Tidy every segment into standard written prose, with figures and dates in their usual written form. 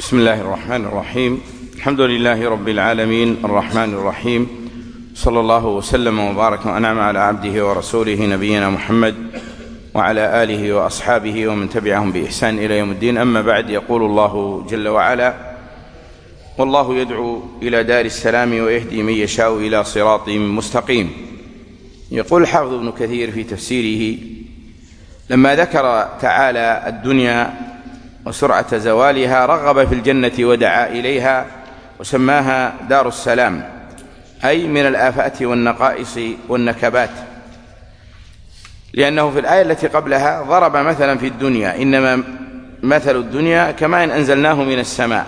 بسم الله الرحمن الرحيم. الحمد لله رب العالمين الرحمن الرحيم، صلى الله وسلم وبارك وأنعم على عبده ورسوله نبينا محمد وعلى آله وأصحابه ومن تبعهم بإحسان إلى يوم الدين. أما بعد، يقول الله جل وعلا: والله يدعو إلى دار السلام ويهدي من يشاء إلى صراط مستقيم. يقول الحافظ ابن كثير في تفسيره: لما ذكر تعالى الدنيا وسرعة زوالها رغب في الجنة ودعا إليها وسماها دار السلام، أي من الآفات والنقائص والنكبات، لأنه في الآية التي قبلها ضرب مثلا في الدنيا: إنما مثل الدنيا كماء أنزلناه من السماء.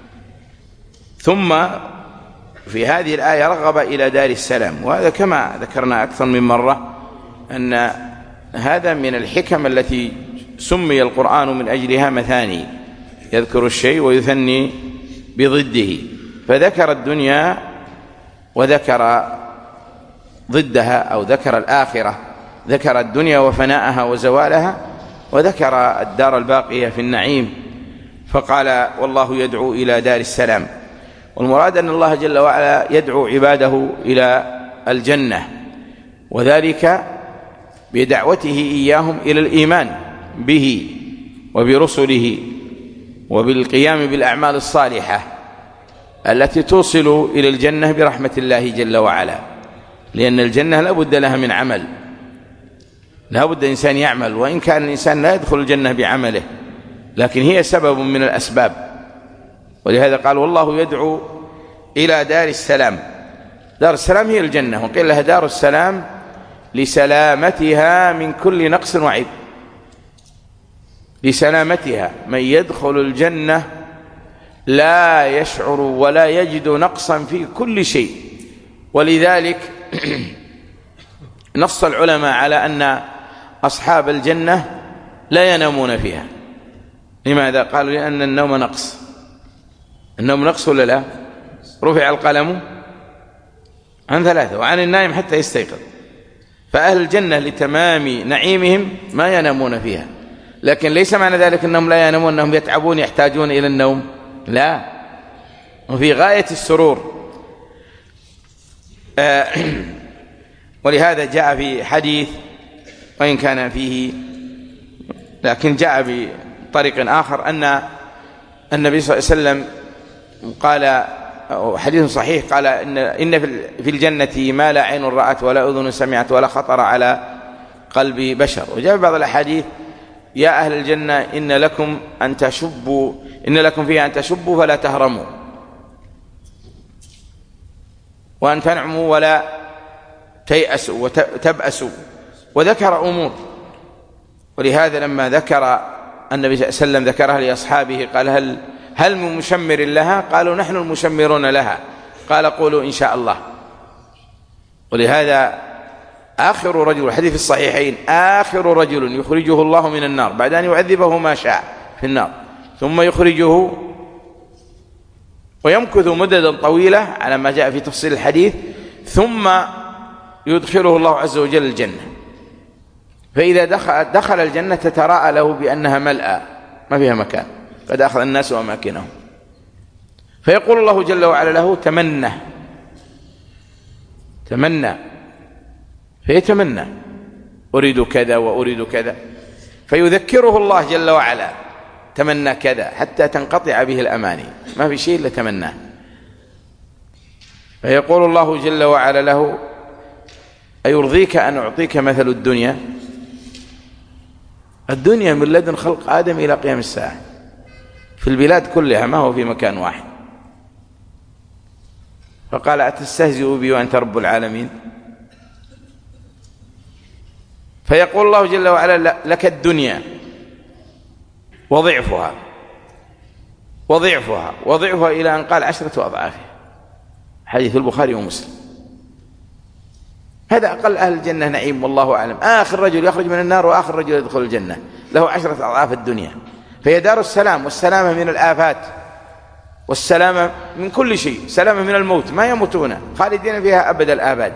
ثم في هذه الآية رغب إلى دار السلام، وهذا كما ذكرنا أكثر من مرة أن هذا من الحكم التي سمي القرآن من أجلها مثاني، يذكر الشيء ويثني بضده، فذكر الدنيا وذكر ضدها أو ذكر الآخرة، ذكر الدنيا وفناءها وزوالها، وذكر الدار الباقية في النعيم، فقال: والله يدعو إلى دار السلام. والمراد أن الله جل وعلا يدعو عباده إلى الجنة، وذلك بدعوته إياهم إلى الإيمان به وبرسله وبالقيام بالأعمال الصالحة التي توصل إلى الجنة برحمة الله جل وعلا، لأن الجنة لا بد لها من عمل، لا بد إنسان يعمل، وإن كان الإنسان لا يدخل الجنة بعمله، لكن هي سبب من الأسباب. ولهذا قال: والله يدعو إلى دار السلام. دار السلام هي الجنة، وقيل لها دار السلام لسلامتها من كل نقص وعيب، لسلامتها، من يدخل الجنة لا يشعر ولا يجد نقصا في كل شيء. ولذلك نص العلماء على أن أصحاب الجنة لا ينامون فيها. لماذا؟ قالوا: لأن النوم نقص. النوم نقص ولا لا؟ رفع القلم عن 3 وعن النائم حتى يستيقظ. فأهل الجنة لتمام نعيمهم ما ينامون فيها، لكن ليس معنى ذلك أنهم لا ينامون أنهم يتعبون يحتاجون إلى النوم، لا، وفي غاية السرور. ولهذا جاء في حديث، وإن كان فيه لكن جاء بطريق آخر، أن النبي صلى الله عليه وسلم قال، حديث صحيح، قال: إن في الجنة ما لا عين رأت ولا أذن سمعت ولا خطر على قلب بشر. وجاء بعض الأحاديث: يا أهل الجنة إن لكم فيها أن تشبوا فلا تهرموا، وأن تنعموا ولا تيأسوا وتبأسوا، وذكر أمور. ولهذا لما ذكر النبي صلى الله عليه وسلم ذكرها لأصحابه قال: هل من مشمر لها؟ قالوا: نحن المشمرون لها. قال: قولوا إن شاء الله. ولهذا آخر رجل، حديث الصحيحين، آخر رجل يخرجه الله من النار بعد أن يعذبه ما شاء في النار، ثم يخرجه ويمكث مددا طويلة على ما جاء في تفصيل الحديث، ثم يدخله الله عز وجل الجنة. فإذا دخل الجنة تتراءى له بأنها ملأى ما فيها مكان، قد أخذ الناس أماكنهم، فيقول الله جل وعلا له: تمنى، فيتمنى: أريد كذا وأريد كذا، فيذكره الله جل وعلا: تمنى كذا، حتى تنقطع به الأماني، ما في شيء إلا تمناه. فيقول الله جل وعلا له: أيرضيك أن أعطيك مثل الدنيا؟ الدنيا من لدن خلق آدم إلى قيام الساعة في البلاد كلها، ما هو في مكان واحد. فقال: أتستهزئ بي وأنت رب العالمين؟ فيقول الله جل وعلا: لك الدنيا وضعفها إلى أن قال 10 أضعافها. حديث البخاري ومسلم. هذا أقل أهل الجنة نعيم، والله أعلم. آخر رجل يخرج من النار وآخر رجل يدخل الجنة له 10 أضعاف الدنيا. فهي دار السلام، والسلامة من الآفات، والسلامة من كل شيء، سلامة من الموت، ما يموتون، خالدين فيها أبد الآباد.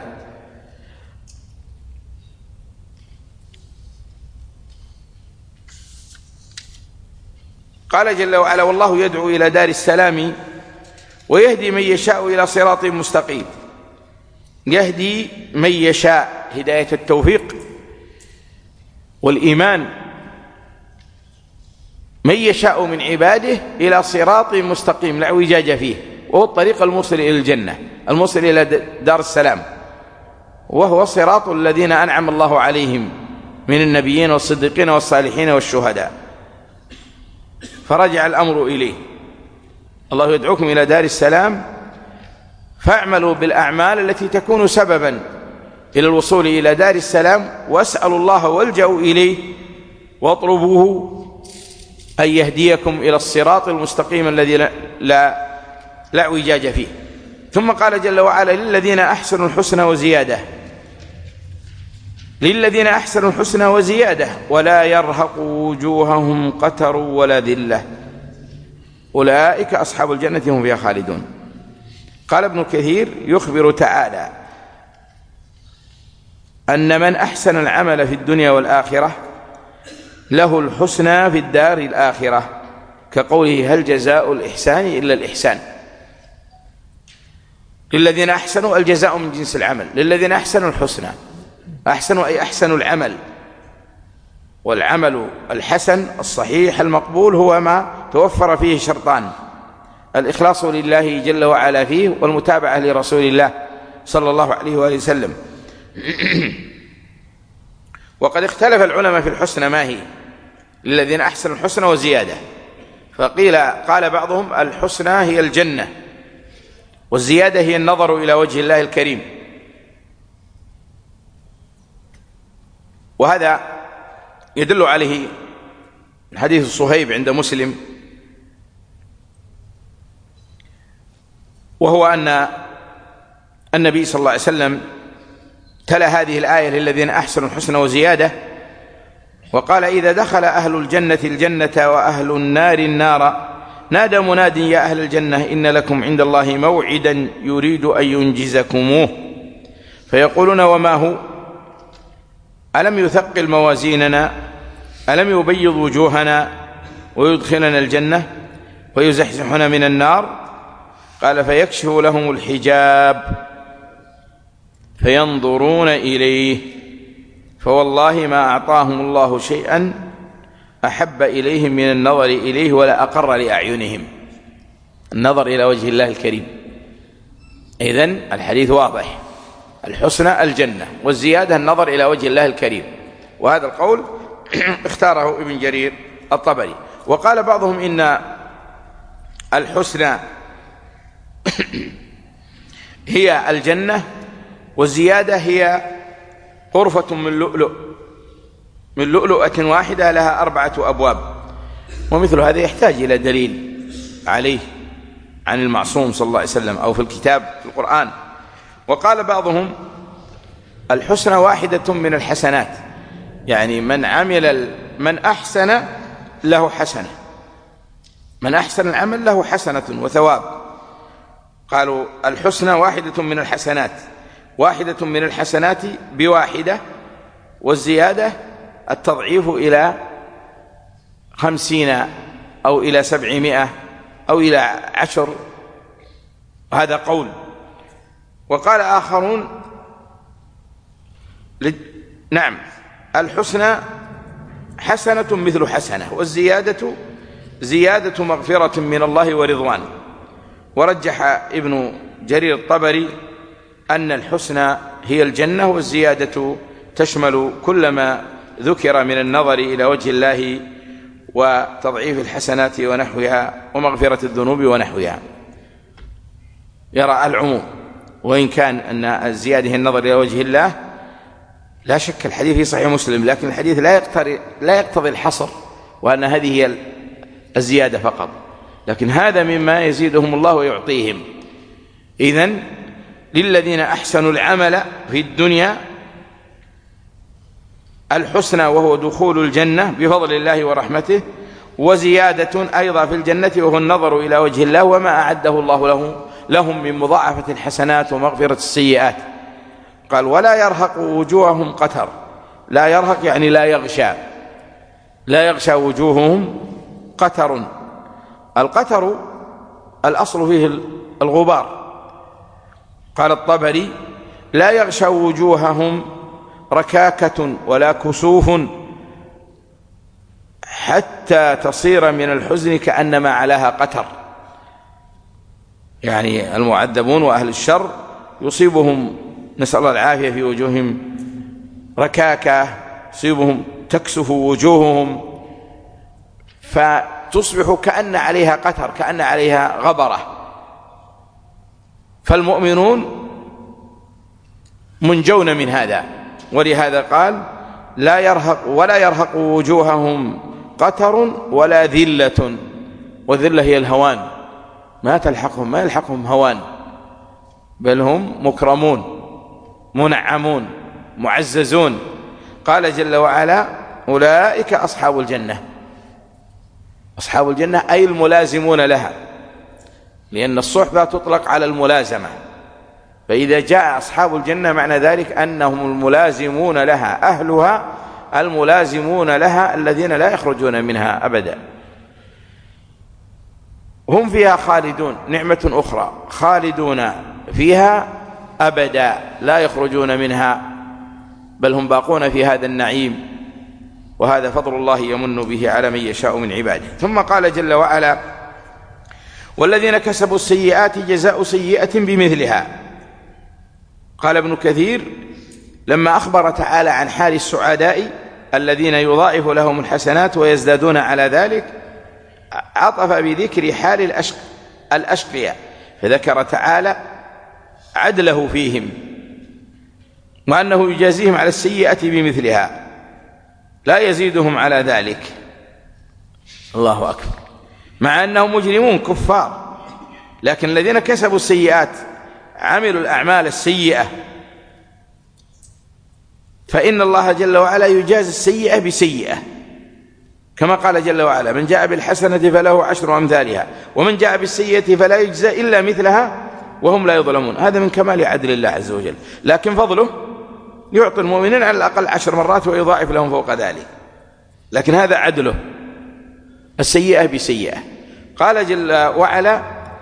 قال جل وعلا: والله يدعو إلى دار السلام ويهدي من يشاء إلى صراط مستقيم. يهدي من يشاء هداية التوفيق والإيمان، من يشاء من عباده إلى صراط مستقيم لا اعوجاج فيه، وهو الطريق الموصل إلى الجنة، الموصل إلى دار السلام، وهو صراط الذين أنعم الله عليهم من النبيين والصديقين والصالحين والشهداء. فرجع الأمر إليه. الله يدعوكم إلى دار السلام فاعملوا بالأعمال التي تكون سببا إلى الوصول إلى دار السلام، واسألوا الله والجأوا إليه واطلبوه أن يهديكم إلى الصراط المستقيم الذي لا اعوجاج فيه. ثم قال جل وعلا: للذين أحسنوا الحسنى وزيادة. للذين أحسنوا الحسنى وزيادة ولا يرهق وجوههم قتر ولا ذلة أولئك أصحاب الجنة هم فيها خالدون. قال ابن كثير: يخبر تعالى أن من أحسن العمل في الدنيا والآخرة له الحسنى في الدار الآخرة، كقوله: هل جزاء الإحسان إلا الإحسان. للذين أحسنوا الجزاء من جنس العمل، للذين أحسنوا الحسنى. أحسنوا أي أحسنوا العمل، والعمل الحسن الصحيح المقبول هو ما توفر فيه شرطان: الإخلاص لله جل وعلا فيه، والمتابعة لرسول الله صلى الله عليه وآله وسلم. وقد اختلف العلماء في الحسنى ما هي. للذين أحسنوا الحسنى وزيادة، قال بعضهم: الحسنى هي الجنة، والزيادة هي النظر إلى وجه الله الكريم. وهذا يدل عليه حديث صهيب عند مسلم، وهو أن النبي صلى الله عليه وسلم تلا هذه الآية: للذين أحسنوا الحسنى وزيادة، وقال: إذا دخل أهل الجنة الجنة وأهل النار النار نادى مناد: يا أهل الجنة إن لكم عند الله موعدا يريد أن ينجزكموه. فيقولون: وما هو؟ ألم يثقل موازيننا؟ ألم يبيض وجوهنا ويدخلنا الجنة ويزحزحنا من النار؟ قال: فيكشف لهم الحجاب فينظرون إليه، فوالله ما أعطاهم الله شيئا أحب إليهم من النظر إليه ولا أقر لأعينهم. النظر إلى وجه الله الكريم. إذن الحديث واضح: الحسنى الجنة، والزيادة النظر إلى وجه الله الكريم. وهذا القول اختاره ابن جرير الطبري. وقال بعضهم: إن الحسنى هي الجنة، والزيادة هي غرفة من لؤلؤة واحدة لها 4 أبواب. ومثل هذا يحتاج إلى دليل عليه عن المعصوم صلى الله عليه وسلم أو في الكتاب في القرآن. وقال بعضهم: الحسنى واحدة من الحسنات، يعني من أحسن له حسنة، من أحسن العمل له حسنة وثواب. قالوا: الحسنى واحدة من الحسنات، واحدة من الحسنات بواحدة، والزيادة التضعيف إلى 50 أو إلى 700 أو إلى 10. هذا قول. وقال آخرون: نعم، الحسنى حسنة مثل حسنة، والزيادة زيادة مغفرة من الله ورضوان. ورجح ابن جرير الطبري أن الحسنى هي الجنة، والزيادة تشمل كل ما ذكر من النظر إلى وجه الله وتضعيف الحسنات ونحوها ومغفرة الذنوب ونحوها. يرى العموم، وإن كان أن الزيادة هي النظر إلى وجه الله، لا شك الحديث في صحيح مسلم، لكن الحديث لا يقتضي الحصر وأن هذه هي الزيادة فقط، لكن هذا مما يزيدهم الله ويعطيهم. إذن للذين أحسنوا العمل في الدنيا الحسنى، وهو دخول الجنة بفضل الله ورحمته، وزيادة أيضا في الجنة وهو النظر إلى وجه الله وما أعده الله لهم من مضاعفة الحسنات ومغفرة السيئات. قال: ولا يرهق وجوههم قتر. لا يرهق يعني لا يغشى وجوههم قتر، القتر الأصل فيه الغبار. قال الطبري: لا يغشى وجوههم ركاكة ولا كسوف حتى تصير من الحزن كأنما عليها قتر. يعني المعذبون وأهل الشر يصيبهم، نسأل الله العافية، في وجوههم ركاكة، يصيبهم تكسف وجوههم فتصبح كأن عليها قتر، كأن عليها غبرة. فالمؤمنون منجون من هذا، ولهذا قال: ولا يرهق وجوههم قتر ولا ذلة. والذلة هي الهوان، ما يلحقهم هوان، بل هم مكرمون منعمون معززون. قال جل وعلا: أولئك أصحاب الجنة. أصحاب الجنة أي الملازمون لها، لأن الصحبة تطلق على الملازمة، فإذا جاء أصحاب الجنة معنى ذلك أنهم الملازمون لها، أهلها الملازمون لها الذين لا يخرجون منها أبدا. هم فيها خالدون، نعمة أخرى، خالدون فيها أبدا لا يخرجون منها، بل هم باقون في هذا النعيم، وهذا فضل الله يمن به على من يشاء من عباده. ثم قال جل وعلا: والذين كسبوا السيئات جزاء سيئة بمثلها. قال ابن كثير: لما أخبر تعالى عن حال السعداء الذين يضاعف لهم الحسنات ويزدادون على ذلك، عطف بذكر حال الأشقياء، فذكر تعالى عدله فيهم وأنه يجازيهم على السيئة بمثلها لا يزيدهم على ذلك. الله أكبر. مع أنهم مجرمون كفار، لكن الذين كسبوا السيئات عملوا الأعمال السيئة، فإن الله جل وعلا يجازي السيئة بسيئة، كما قال جل وعلا: من جاء بالحسنة فله 10 أمثالها ومن جاء بالسيئة فلا يجزى إلا مثلها وهم لا يظلمون. هذا من كمال عدل الله عز وجل، لكن فضله يعطي المؤمنين على الأقل 10 مرات ويضاعف لهم فوق ذلك، لكن هذا عدله، السيئة بسيئة. قال جل وعلا: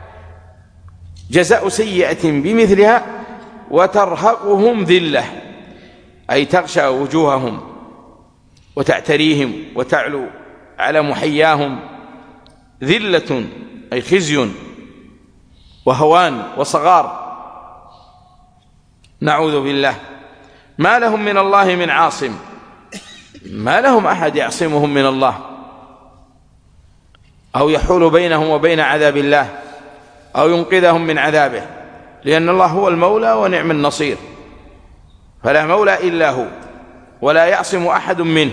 جزاء سيئة بمثلها وترهقهم ذلة، أي تغشى وجوههم وتعتريهم وتعلو على محياهم، ذلة أي خزي وهوان وصغار، نعوذ بالله. ما لهم من الله من عاصم، ما لهم أحد يعصمهم من الله أو يحول بينهم وبين عذاب الله أو ينقذهم من عذابه، لأن الله هو المولى ونعم النصير، فلا مولى إلا هو ولا يعصم أحد منه.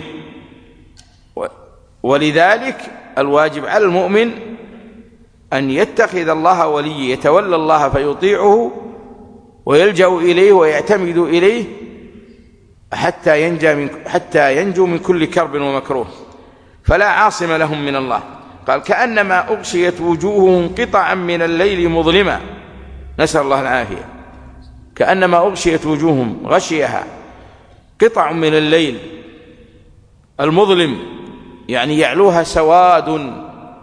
ولذلك الواجب على المؤمن أن يتخذ الله ولي، يتولى الله فيطيعه ويلجأ إليه ويعتمد إليه حتى ينجو من كل كرب ومكروه، فلا عاصم لهم من الله. قال: كأنما أغشيت وجوههم قطعا من الليل مظلما، نسأل الله العافية. كأنما أغشيت وجوههم، غشيها قطع من الليل المظلم، يعني يعلوها سواد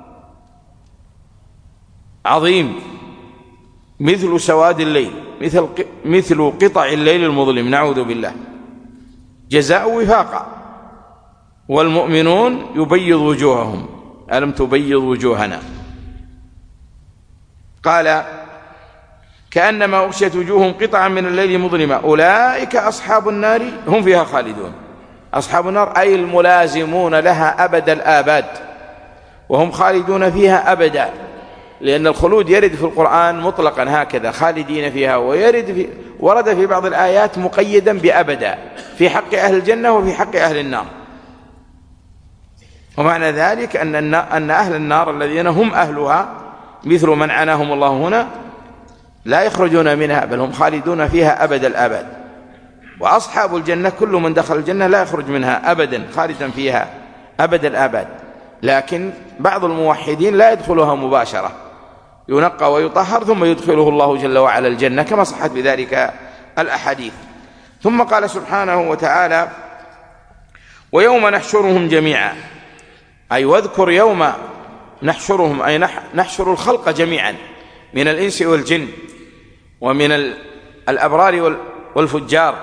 عظيم مثل سواد الليل، مثل قطع الليل المظلم، نعوذ بالله. جزاء وفاقا. والمؤمنون يبيض وجوههم، ألم تبيض وجوهنا. قال: كأنما أغشيت وجوههم قطعا من الليل مظلمة أولئك أصحاب النار هم فيها خالدون. أصحاب النار أي الملازمون لها أبد الآباد، وهم خالدون فيها أبدا، لأن الخلود يرد في القرآن مطلقا هكذا، خالدين فيها، ورد في بعض الآيات مقيدا بأبدا في حق أهل الجنة وفي حق أهل النار. ومعنى ذلك أن أهل النار الذين هم أهلها مثل من عناهم الله هنا لا يخرجون منها، بل هم خالدون فيها أبد الآباد. وأصحاب الجنة كل من دخل الجنة لا يخرج منها أبدا، خالدا فيها أبد الآباد. لكن بعض الموحدين لا يدخلها مباشرة، ينقى ويطهر ثم يدخله الله جل وعلا الجنة، كما صحت بذلك الأحاديث. ثم قال سبحانه وتعالى: ويوم نحشرهم جميعا، أي واذكر يوم نحشرهم أي نحشر الخلق جميعا من الإنس والجن ومن الأبرار والفجار،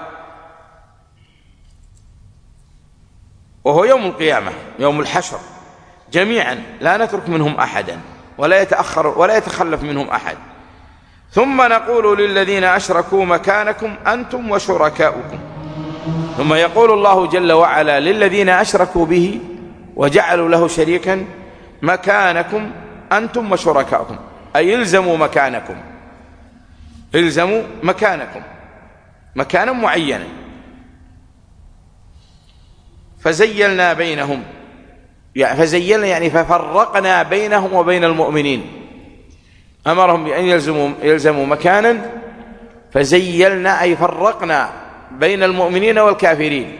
وهو يوم القيامة يوم الحشر جميعا، لا نترك منهم أحدا ولا يتأخر ولا يتخلف منهم أحد. ثم نقول للذين أشركوا مكانكم أنتم وشركاؤكم. ثم يقول الله جل وعلا للذين أشركوا به وجعلوا له شريكا مكانكم أنتم وشركاؤكم، أي الزموا مكانكم، الزموا مكانكم مكانا معينا. فزيلنا بينهم، يعني فزيلنا يعني ففرقنا بينهم وبين المؤمنين، أمرهم بأن يلزموا مكانا، فزيلنا أي فرقنا بين المؤمنين والكافرين،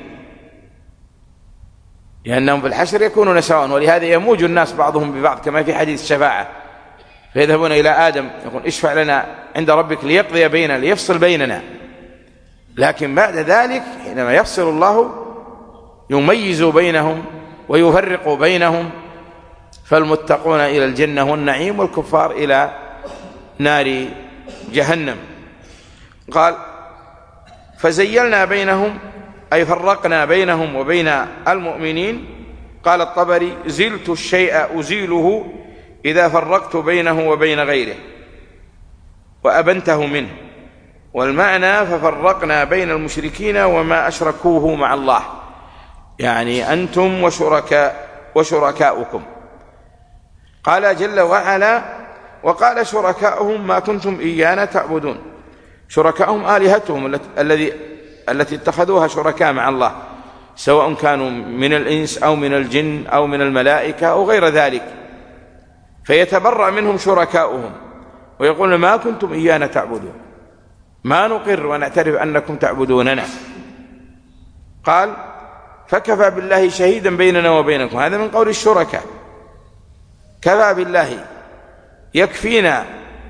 لأنهم في الحشر يكونون سواء. ولهذا يموج الناس بعضهم ببعض كما في حديث الشفاعة، فيذهبون إلى آدم يقول اشفع لنا عند ربك ليقضي بيننا ليفصل بيننا. لكن بعد ذلك حينما يفصل الله يميز بينهم ويفرق بينهم، فالمتقون إلى الجنة والنعيم والكفار إلى نار جهنم. قال فزيلنا بينهم أي فرقنا بينهم وبين المؤمنين. قال الطبري زلت الشيء أزيله إذا فرقت بينه وبين غيره وأبنته منه، والمعنى ففرقنا بين المشركين وما أشركوه مع الله، يعني أنتم وشركاؤكم. قال جل وعلا وقال شركاؤهم ما كنتم إيانا تعبدون. شركاؤهم آلهتهم التي اتخذوها شركاء مع الله، سواء كانوا من الإنس أو من الجن أو من الملائكة أو غير ذلك، فيتبرأ منهم شركاؤهم ويقول ما كنتم إيانا تعبدون، ما نقر ونعترف أنكم تعبدوننا. قال فكفى بالله شهيدا بيننا وبينكم، هذا من قول الشركاء، كفى بالله يكفينا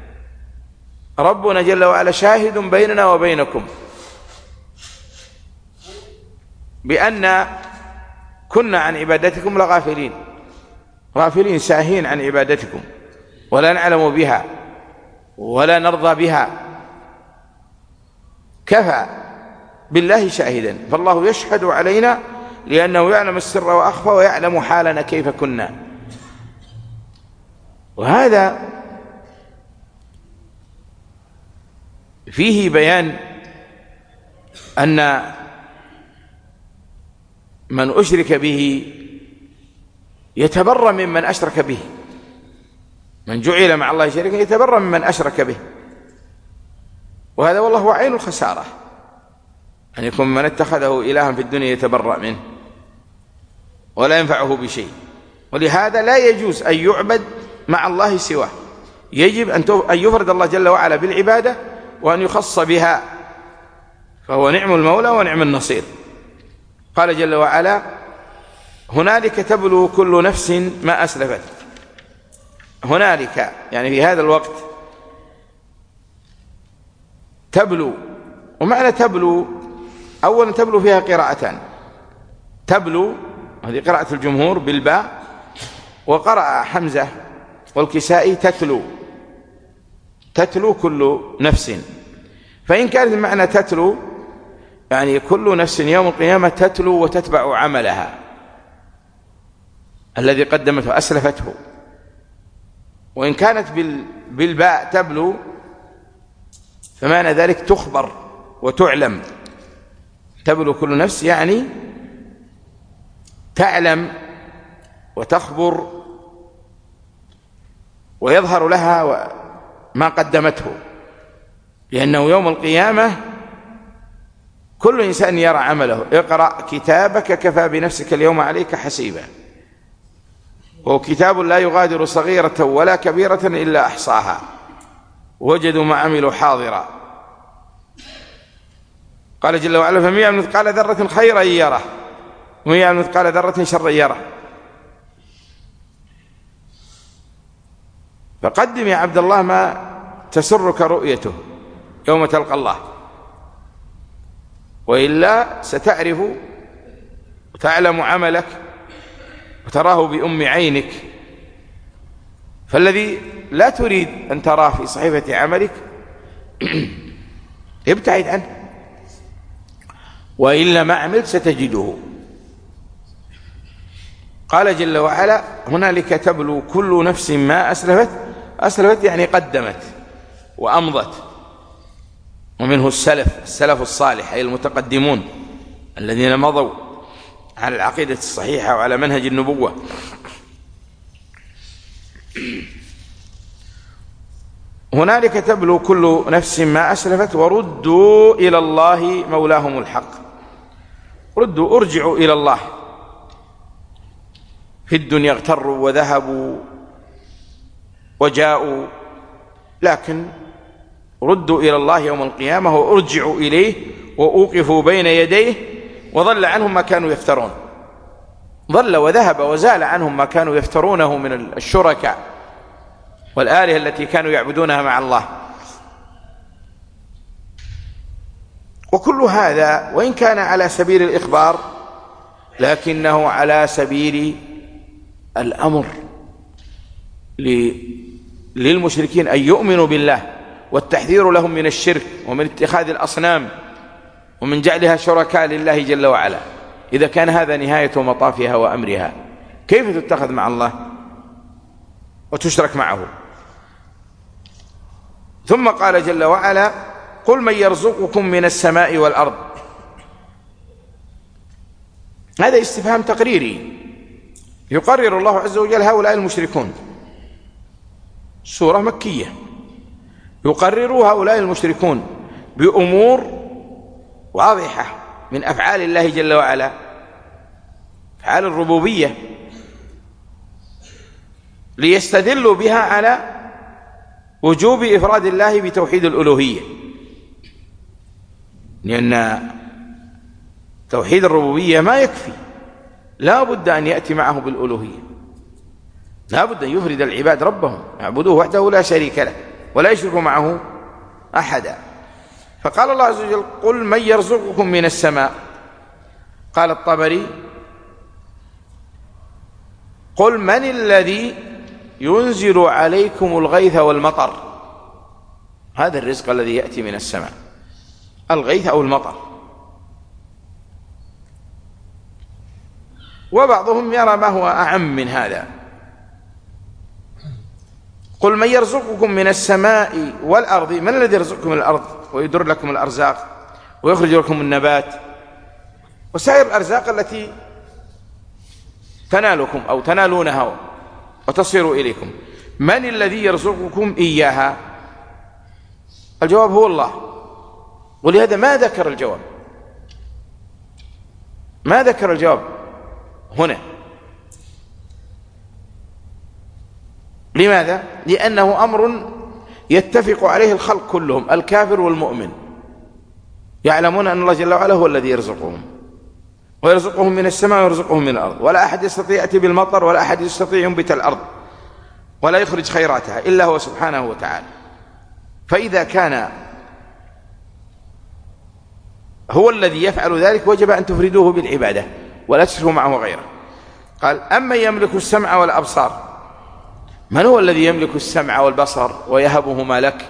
ربنا جل وعلا شاهد بيننا وبينكم بأن كنا عن عبادتكم لغافلين، غافلين ساهين عن عبادتكم ولا نعلم بها ولا نرضى بها. كفى بالله شاهدا، فالله يشهد علينا لأنه يعلم السر وأخفى ويعلم حالنا كيف كنا. وهذا فيه بيان أن من أشرك به يتبرأ ممن أشرك به، من جعل مع الله شريكا يتبرأ ممن أشرك به. وهذا والله هو عين الخسارة، أن يكون من اتخذه إلها في الدنيا يتبرأ منه ولا ينفعه بشيء. ولهذا لا يجوز أن يعبد مع الله سواه، يجب أن يفرد الله جل وعلا بالعبادة وأن يخص بها، فهو نعم المولى ونعم النصير. قال جل وعلا هنالك تبلو كل نفس ما أسلفت. هنالك يعني في هذا الوقت تبلو، ومعنى تبلو أولا تبلو فيها قراءتان، تبلو هذه قراءة الجمهور بالباء، وقرأ حمزة والكسائي تتلو، تتلو كل نفس. فإن كانت المعنى تتلو يعني كل نفس يوم القيامة تتلو وتتبع عملها الذي قدمته أسلفته. وإن كانت بالباء تبلو فمعنى ذلك تخبر وتعلم. تبلو كل نفس يعني تعلم وتخبر ويظهر لها ما قدمته، لأنه يوم القيامة كل إنسان يرى عمله. اقرأ كتابك كفى بنفسك اليوم عليك حسيبا، وهو كتاب لا يغادر صغيرة ولا كبيرة إلا أحصاها وجدوا ما عملوا حاضرا. قال جل وعلا فمن يعمل مثقال ذرة خيرا يره ومن يعمل مثقال ذرة شرا يره. فقدم يا عبد الله ما تسرك رؤيته يوم تلقى الله، وإلا ستعرف وتعلم عملك وتراه بأم عينك فالذي لا تريد أن تراه في صحيفة عملك ابتعد عنه، وإلا ما عملت ستجده. قال جل وعلا: هنالك تبلو كل نفس ما أسلفت يعني قدمت وأمضت. ومنه السلف الصالح أي المتقدمون الذين مضوا على العقيدة الصحيحة وعلى منهج النبوة. هنالك تبلو كل نفس ما أسلفت وردوا إلى الله مولاهم الحق. ردوا، ارجعوا إلى الله. في الدنيا اغتروا وذهبوا وجاءوا، لكن ردوا إلى الله يوم القيامة وارجعوا إليه وأوقفوا بين يديه وضل عنهم ما كانوا يفترون. ضل وذهب وزال عنهم ما كانوا يفترونه من الشركاء والآلهة التي كانوا يعبدونها مع الله. وكل هذا وإن كان على سبيل الإخبار لكنه على سبيل الأمر للمشركين أن يؤمنوا بالله، والتحذير لهم من الشرك ومن اتخاذ الأصنام ومن جعلها شركاء لله جل وعلا. إذا كان هذا نهاية مطافها وأمرها، كيف تتخذ مع الله وتشرك معه؟ ثم قال جل وعلا: قل من يرزقكم من السماء والأرض. هذا استفهام تقريري يقرر الله عز وجل هؤلاء المشركون. سورة مكية يقرر هؤلاء المشركون بأمور واضحة من أفعال الله جل وعلا، أفعال الربوبية، ليستدلوا بها على وجوب إفراد الله بتوحيد الألوهية، لأن توحيد الربوبية ما يكفي، لا بد أن يأتي معه بالألوهية، لا بد أن يفرد العباد ربهم يعبدوه وحده لا شريك له ولا يشركوا معه أحدا. فقال الله عز وجل: قل من يرزقكم من السماء. قال الطبري: قل من الذي ينزل عليكم الغيث والمطر. هذا الرزق الذي يأتي من السماء، الغيث أو المطر. وبعضهم يرى ما هو أعم من هذا: قل من يرزقكم من السماء والأرض. من الذي يرزقكم من الأرض ويدر لكم الأرزاق ويخرج لكم النبات وسائر الأرزاق التي تنالكم أو تنالونها وتصير إليكم؟ من الذي يرزقكم إياها؟ الجواب هو الله. ولهذا ما ذكر الجواب، ما ذكر الجواب هنا. لماذا؟ لأنه أمر يتفق عليه الخلق كلهم، الكافر والمؤمن، يعلمون أن الله جل وعلا هو الذي يرزقهم، ويرزقهم من السماء ويرزقهم من الأرض، ولا أحد يستطيع يأتي بالمطر، ولا أحد يستطيع ينبت الأرض ولا يخرج خيراتها إلا هو سبحانه وتعالى. فإذا كان هو الذي يفعل ذلك وجب أن تفردوه بالعبادة ولا تشركوا معه غيره. قال: أمن يملك السمع والأبصار. من هو الذي يملك السمع والبصر ويهبهما لك؟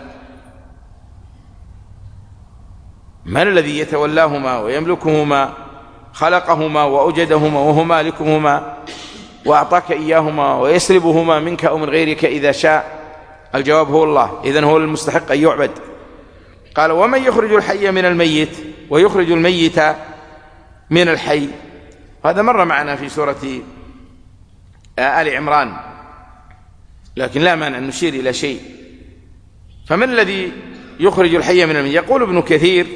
من الذي يتولاهما ويملكهما؟ خلقهما وأوجدهما وهو مالكهما وأعطاك إياهما ويسلبهما منك أو من غيرك إذا شاء. الجواب هو الله، إذن هو المستحق أن يعبد. قال: ومن يخرج الحي من الميت ويخرج الميت من الحي. هذا مر معنا في سورة آل عمران، لكن لا مانع أن نشير إلى شيء. فمن الذي يخرج الحي من الميت؟ يقول ابن كثير: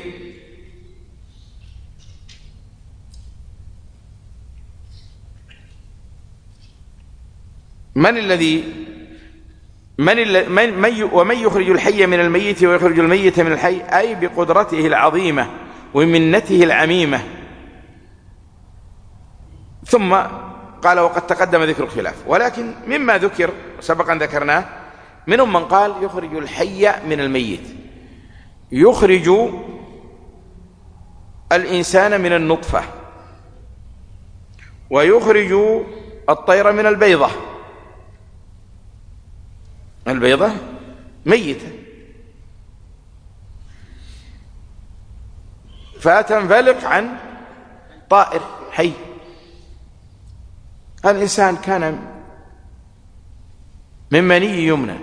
ومن يخرج الحي من الميت ويخرج الميت من الحي، أي بقدرته العظيمة ومنته العميمة. ثم قال: وقد تقدم ذكر الخلاف، ولكن مما ذكر سبقا ذكرناه منهم من قال يخرج الحي من الميت، يخرج الإنسان من النطفة، ويخرج الطير من البيضة، البيضة ميتة فتنفلق عن طائر حي. الإنسان كان من مني يمنى،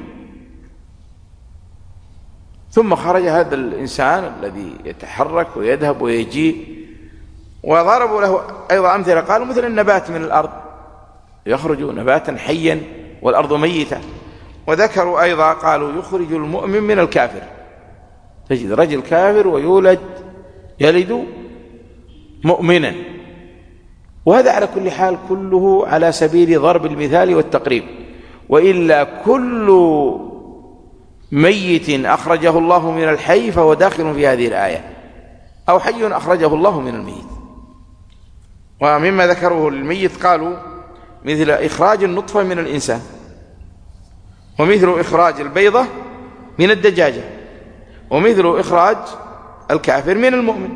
ثم خرج هذا الإنسان الذي يتحرك ويذهب ويجيء، وضربوا له أيضا أمثلة قالوا مثل النبات من الأرض يخرج نباتا حيا والأرض ميتة. وذكروا أيضا قالوا يخرج المؤمن من الكافر، تجد رجل كافر يلد مؤمنا. وهذا على كل حال كله على سبيل ضرب المثال والتقريب، وإلا كل ميت أخرجه الله من الحي فهو داخل في هذه الآية، أو حي أخرجه الله من الميت. ومما ذكره الميت قالوا مثل إخراج النطفة من الإنسان، ومثل إخراج البيضة من الدجاجة، ومثل إخراج الكافر من المؤمن.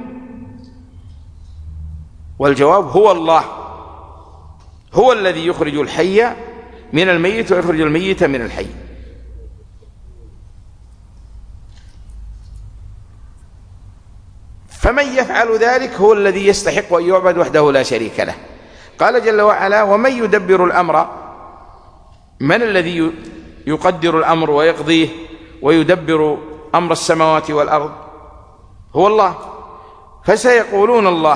والجواب هو الله، هو الذي يخرج الحي من الميت ويخرج الميت من الحي. فمن يفعل ذلك هو الذي يستحق أن يعبد وحده لا شريك له. قال جل وعلا: ومن يدبر الأمر، من الذي يقدر الأمر ويقضيه ويدبر أمر السماوات والأرض؟ هو الله. فسيقولون الله،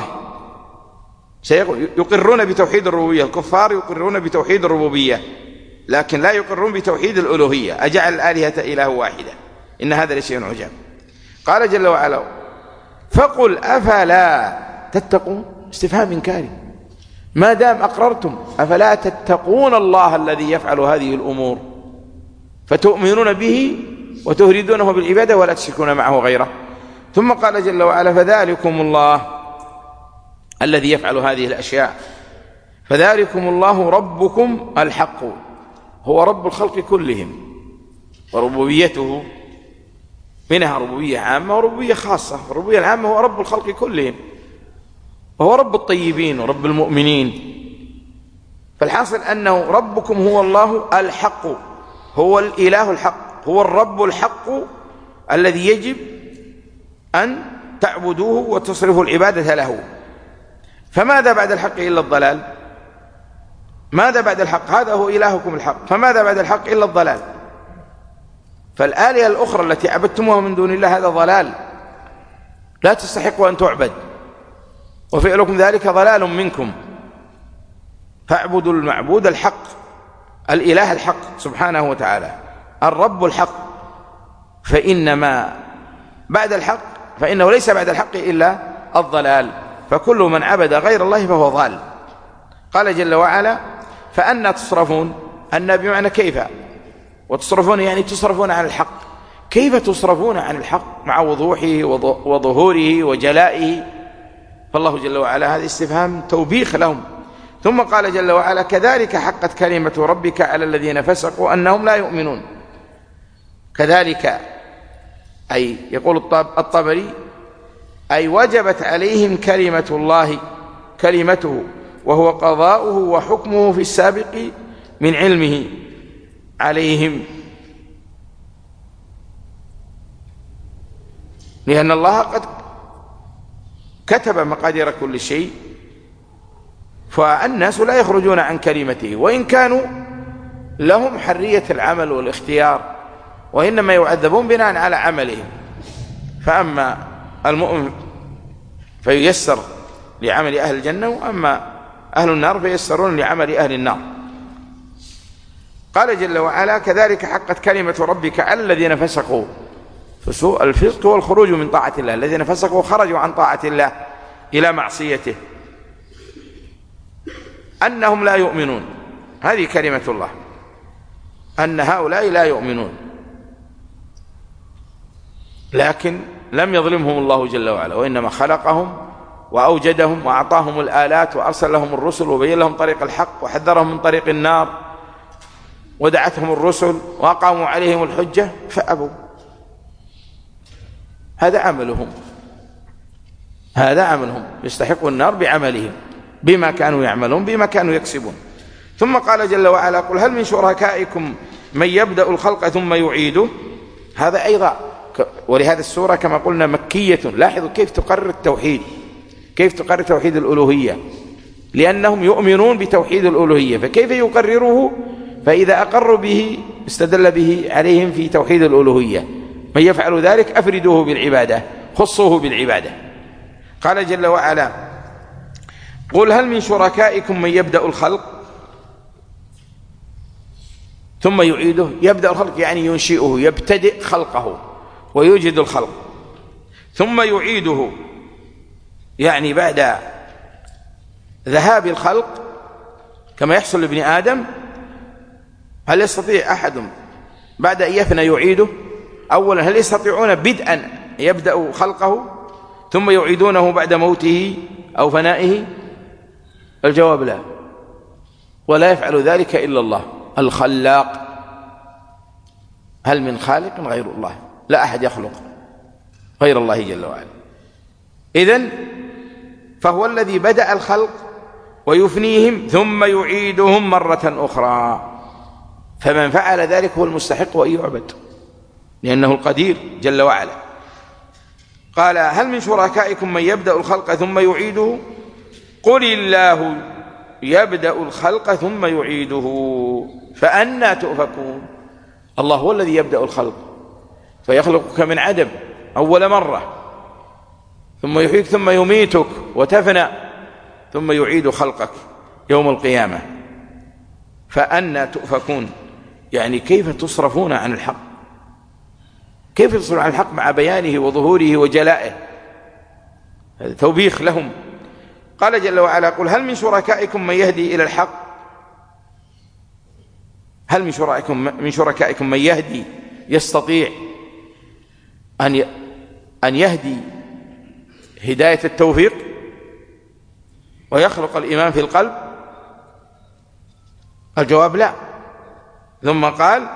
يقرون بتوحيد الربوبية. الكفار يقرون بتوحيد الربوبية لكن لا يقرون بتوحيد الألوهية. أجعل الآلهة إله واحدة إن هذا لشيء عجاب. قال جل وعلا: فقل أفلا تتقون. استفهام إنكاري، ما دام أقررتم أفلا تتقون الله الذي يفعل هذه الأمور فتؤمنون به وتهردونه بالعبادة ولا تشركون معه غيره. ثم قال جل وعلا: فذلكم الله الذي يفعل هذه الأشياء، فذلكم الله ربكم الحق، هو رب الخلق كلهم، وربوبيته منها ربوبية عامة وربوبية خاصة. الربوبية العامة هو رب الخلق كلهم، وهو رب الطيبين ورب المؤمنين. فالحاصل أنه ربكم هو الله الحق، هو الإله الحق، هو الرب الحق الذي يجب أن تعبدوه وتصرفوا العبادة له. فماذا بعد الحق إلا الضلال؟ ماذا بعد الحق؟ هذا هو إلهكم الحق، فماذا بعد الحق إلا الضلال؟ فالآلهة الأخرى التي عبدتموها من دون الله هذا ضلال، لا تستحق أن تعبد، وفعلكم ذلك ضلال منكم. فاعبدوا المعبود الحق، الإله الحق سبحانه وتعالى، الرب الحق. فإنما بعد الحق، فإنه ليس بعد الحق إلا الضلال، فكل من عبد غير الله فهو ضال. قال جل وعلا: فأنا تصرفون. أن بمعنى كيف، وتصرفون يعني تصرفون عن الحق. كيف تصرفون عن الحق مع وضوحه وظهوره وجلائه؟ فالله جل وعلا هذا استفهام توبيخ لهم. ثم قال جل وعلا: كذلك حقت كلمة ربك على الذين فسقوا أنهم لا يؤمنون. كذلك أي يقول الطبري أي وجبت عليهم كلمة الله، كلمته، وهو قضاؤه وحكمه في السابق من علمه عليهم، لأن الله قد كتب مقادير كل شيء، فالناس لا يخرجون عن كلمته، وإن كانوا لهم حرية العمل والاختيار، وإنما يعذبون بناء على عملهم. فأما المؤمن فييسر لعمل أهل الجنة، وأما أهل النار فييسرون لعمل أهل النار. قال جل وعلا: كذلك حقت كلمة ربك على الذين فسقوا. الفسق هو الخروج من طاعة الله، الذين فسقوا خرجوا عن طاعة الله إلى معصيته، أنهم لا يؤمنون. هذه كلمة الله، أن هؤلاء لا يؤمنون، لكن لم يظلمهم الله جل وعلا، وإنما خلقهم وأوجدهم وأعطاهم الآلات وأرسل لهم الرسل وبين لهم طريق الحق وحذرهم من طريق النار، ودعتهم الرسل وأقاموا عليهم الحجة فأبوا. هذا عملهم، هذا عملهم، يستحقوا النار بعملهم، بما كانوا يعملون، بما كانوا يكسبون. ثم قال جل وعلا: قل هل من شركائكم من يبدأ الخلق ثم يعيده، هذا أيضا ولهذا السورة كما قلنا مكية. لاحظوا كيف تقرر التوحيد، كيف تقرر توحيد الألوهية، لأنهم يؤمنون بتوحيد الألوهية، فكيف يقرره؟ فإذا أقروا به استدل به عليهم في توحيد الألوهية. من يفعل ذلك أفردوه بالعبادة، خصوه بالعبادة. قال جل وعلا: قل هل من شركائكم من يبدأ الخلق ثم يعيده. يبدأ الخلق يعني ينشئه، يبتدئ خلقه ويوجد الخلق، ثم يعيده يعني بعد ذهاب الخلق كما يحصل لابن آدم. هل يستطيع أحد بعد أن يفنى يعيده؟ أولا هل يستطيعون بدءا يبدأ خلقه ثم يعيدونه بعد موته أو فنائه؟ الجواب لا، ولا يفعل ذلك إلا الله الخلاق. هل من خالق غير الله؟ لا أحد يخلق غير الله جل وعلا. إذن فهو الذي بدأ الخلق ويفنيهم ثم يعيدهم مرة أخرى، فمن فعل ذلك هو المستحق أن يعبد لأنه القدير جل وعلا. قال: هل من شركائكم من يبدأ الخلق ثم يعيده؟ قل الله يبدأ الخلق ثم يعيده فأنى تؤفكون. الله هو الذي يبدأ الخلق فيخلقك من عدم أول مرة، ثم يحييك ثم يميتك وتفنى، ثم يعيد خلقك يوم القيامة. فأنى تؤفكون يعني كيف تصرفون عن الحق، كيف تصرفون عن الحق مع بيانه وظهوره وجلائه؟ هذا توبيخ لهم. قال جل وعلا: قل هل من شركائكم من يهدي إلى الحق. هل من شركائكم من يهدي، يستطيع أن يهدي هداية التوفيق ويخلق الإيمان في القلب؟ الجواب لا. ثم قال: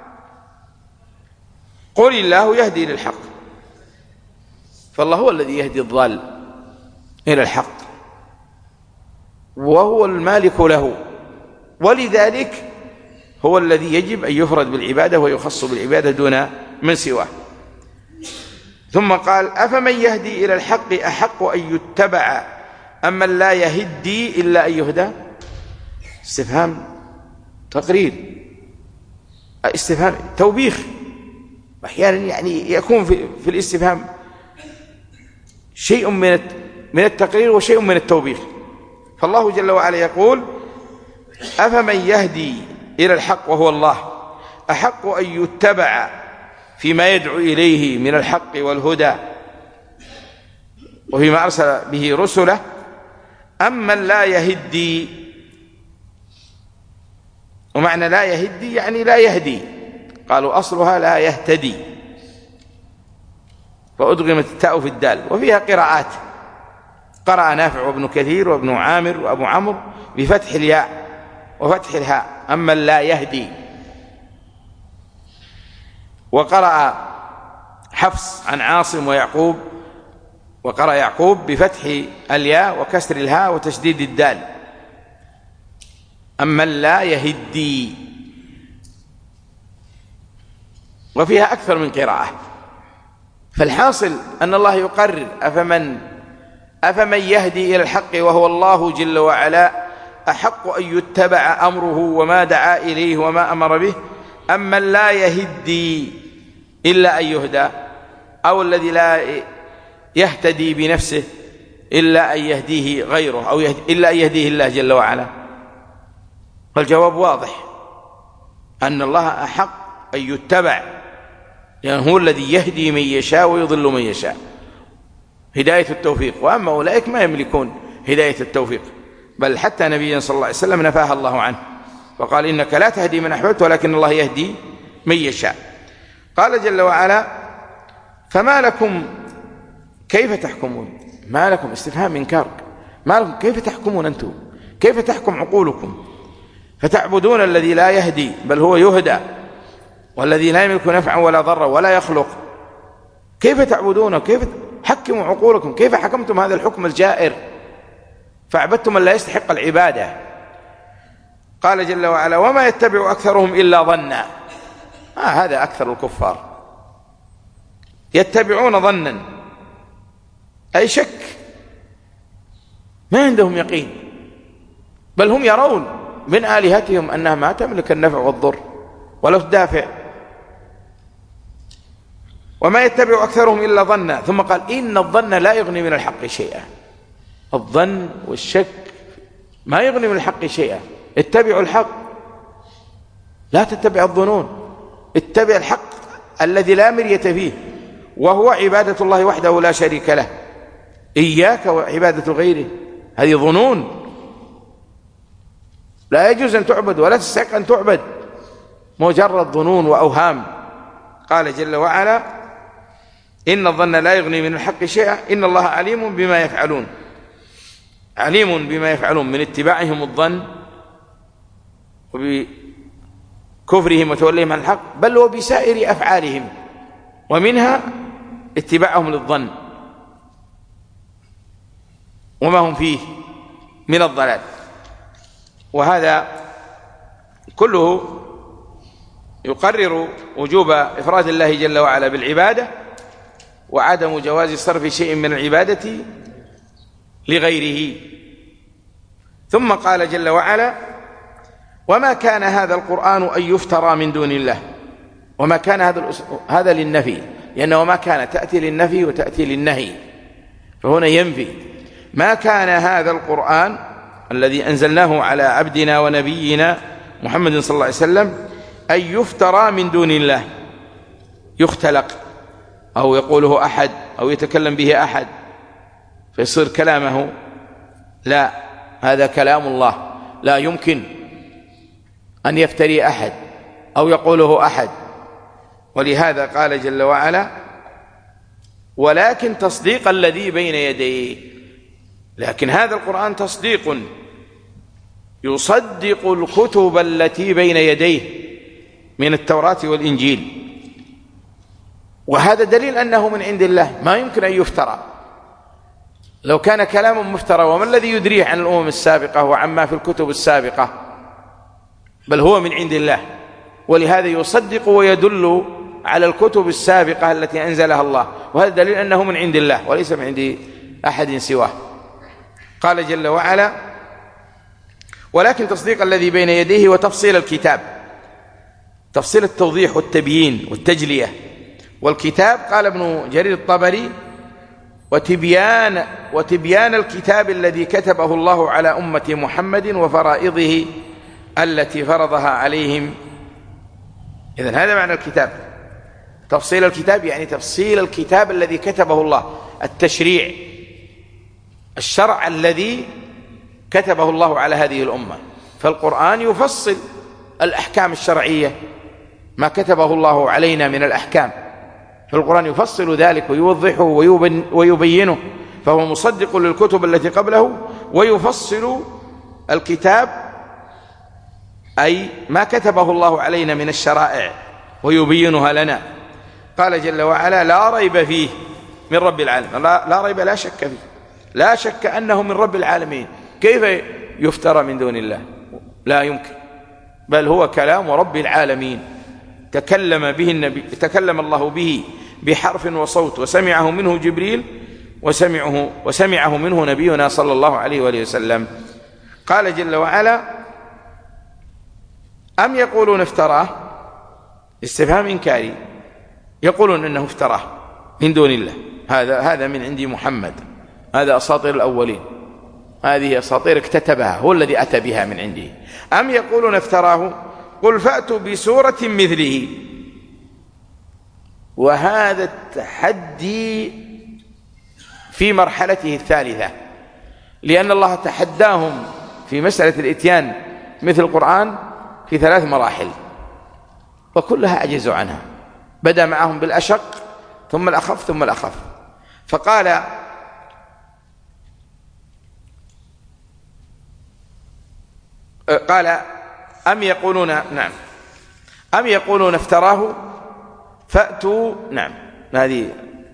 قل الله يهدي للحق. فالله هو الذي يهدي الضال إلى الحق وهو المالك له، ولذلك هو الذي يجب أن يفرد بالعبادة ويخص بالعبادة دون من سواه. ثم قال: أفمن يهدي إلى الحق أحق أن يتبع أم من لا يهدي إلا أن يهدى. استفهام تقرير، استفهام توبيخ. أحيانا يعني يكون في الاستفهام شيء من التقرير وشيء من التوبيخ. فالله جل وعلا يقول: أفمن يهدي إلى الحق وهو الله أحق أن يتبع فيما يدعو إليه من الحق والهدى وفيما أرسل به رسله أم من لا يهدي. ومعنى لا يهدي يعني لا يهدي، قالوا أصلها لا يهتدي، فأدغمت التاء في الدال. وفيها قراءات، قرأ نافع وابن كثير وابن عامر وأبو عمرو بفتح الياء وفتح الهاء أما لا يهدي. وقرأ حفص عن عاصم ويعقوب، وقرأ يعقوب بفتح الياء وكسر الهاء وتشديد الدال أما لا يهدي. وفيها أكثر من قراءة. فالحاصل أن الله يقرر: أفمن يهدي إلى الحق وهو الله جل وعلا أحق أن يتبع أمره وما دعا إليه وما أمر به أم من لا يهدي إلا أن يهدى، أو الذي لا يهتدي بنفسه إلا أن يهديه غيره، أو إلا أن يهديه الله جل وعلا. فالجواب واضح أن الله أحق أن يتبع، يعني هو الذي يهدي من يشاء ويضل من يشاء، هداية التوفيق. وأما أولئك ما يملكون هداية التوفيق، بل حتى نبينا صلى الله عليه وسلم نفاها الله عنه وقال: إنك لا تهدي من أحببت ولكن الله يهدي من يشاء. قال جل وعلا: فما لكم كيف تحكمون. ما لكم استفهام إنكار، ما لكم كيف تحكمون أنتم، كيف تحكم عقولكم فتعبدون الذي لا يهدي بل هو يهدى، والذي لا يملك نفعا ولا ضرا ولا يخلق. كيف تعبدونه؟ كيف حكموا عقولكم؟ كيف حكمتم هذا الحكم الجائر فعبدتم من لا يستحق العبادة؟ قال جل وعلا: وما يتبع أكثرهم إلا ظنا. هذا أكثر الكفار. يتبعون ظنا أي شك، ما عندهم يقين، بل هم يرون من آلهتهم أنها ما تملك النفع والضر ولا تدافع. وما يتبع أكثرهم إلا ظنا، ثم قال إن الظن لا يغني من الحق شيئا. الظن والشك ما يغني من الحق شيئا. اتبعوا الحق، لا تتبع الظنون، اتبع الحق الذي لا مرية فيه، وهو عبادة الله وحده لا شريك له. إياك وعبادة غيره، هذه ظنون لا يجوز أن تعبد ولا تستحق أن تعبد، مجرد ظنون وأوهام. قال جل وعلا إن الظن لا يغني من الحق شيئا إن الله عليم بما يفعلون. عليم بما يفعلون من اتباعهم الظن وبكفرهم وتوليهم عن الحق، بل وبسائر أفعالهم، ومنها اتباعهم للظن وما هم فيه من الضلال. وهذا كله يقرر وجوب إفراد الله جل وعلا بالعبادة، وعدم جواز صرف شيء من العبادة لغيره. ثم قال جل وعلا وما كان هذا القرآن أن يفترى من دون الله. وما كان هذا للنفي، لأنه ما كان تأتي للنفي وتأتي للنهي، فهنا ينفي. ما كان هذا القرآن الذي أنزلناه على عبدنا ونبينا محمد صلى الله عليه وسلم أن يفترى من دون الله، يختلق أو يقوله أحد أو يتكلم به أحد فيصير كلامه. لا، هذا كلام الله، لا يمكن أن يفتري أحد أو يقوله أحد. ولهذا قال جل وعلا ولكن تصديق الذي بين يديه. لكن هذا القرآن تصديق يصدق الكتب التي بين يديه من التوراة والإنجيل، وهذا دليل أنه من عند الله، ما يمكن أن يفترى. لو كان كلاما مفترى وما الذي يدريه عن الأمم السابقة وعما في الكتب السابقة؟ بل هو من عند الله، ولهذا يصدق ويدل على الكتب السابقة التي أنزلها الله، وهذا دليل أنه من عند الله وليس من عند أحد سواه. قال جل وعلا ولكن تصديق الذي بين يديه وتفصيل الكتاب، تفصيل التوضيح والتبيين والتجلية. والكتاب قال ابن جرير الطبري وتبيان الكتاب الذي كتبه الله على أمة محمد وفرائضه التي فرضها عليهم. إذن هذا معنى الكتاب، تفصيل الكتاب يعني تفصيل الكتاب الذي كتبه الله، التشريع، الشرع الذي كتبه الله على هذه الأمة. فالقرآن يفصل الأحكام الشرعية، ما كتبه الله علينا من الأحكام، فالقرآن يفصل ذلك ويوضحه ويبينه، فهو مصدق للكتب التي قبله ويفصل الكتاب أي ما كتبه الله علينا من الشرائع ويبينها لنا. قال جل وعلا لا ريب فيه من رب العالمين. لا ريب، لا شك فيه، لا شك أنه من رب العالمين. كيف يفترى من دون الله؟ لا يمكن، بل هو كلام رب العالمين، تكلم به النبي، تكلم الله به بحرف وصوت، وسمعه منه جبريل وسمعه منه نبينا صلى الله عليه وآله وسلم. قال جل وعلا أم يقولون افتراه، استفهام إنكاري، يقولون إنه افتراه من دون الله، هذا من عند محمد، هذا أساطير الأولين، هذه أساطير اكتتبها، هو الذي أتى بها من عنده. أم يقولون افتراه قل فأتوا بسورة مثله. وهذا التحدي في مرحلته الثالثة، لأن الله تحداهم في مسألة الإتيان مثل القرآن في 3 مراحل، وكلها عجزوا عنها. بدأ معهم بالأشق ثم الأخف ثم الأخف، فقال أم يقولون نعم أم يقولون افتراه فأتوا نعم هذه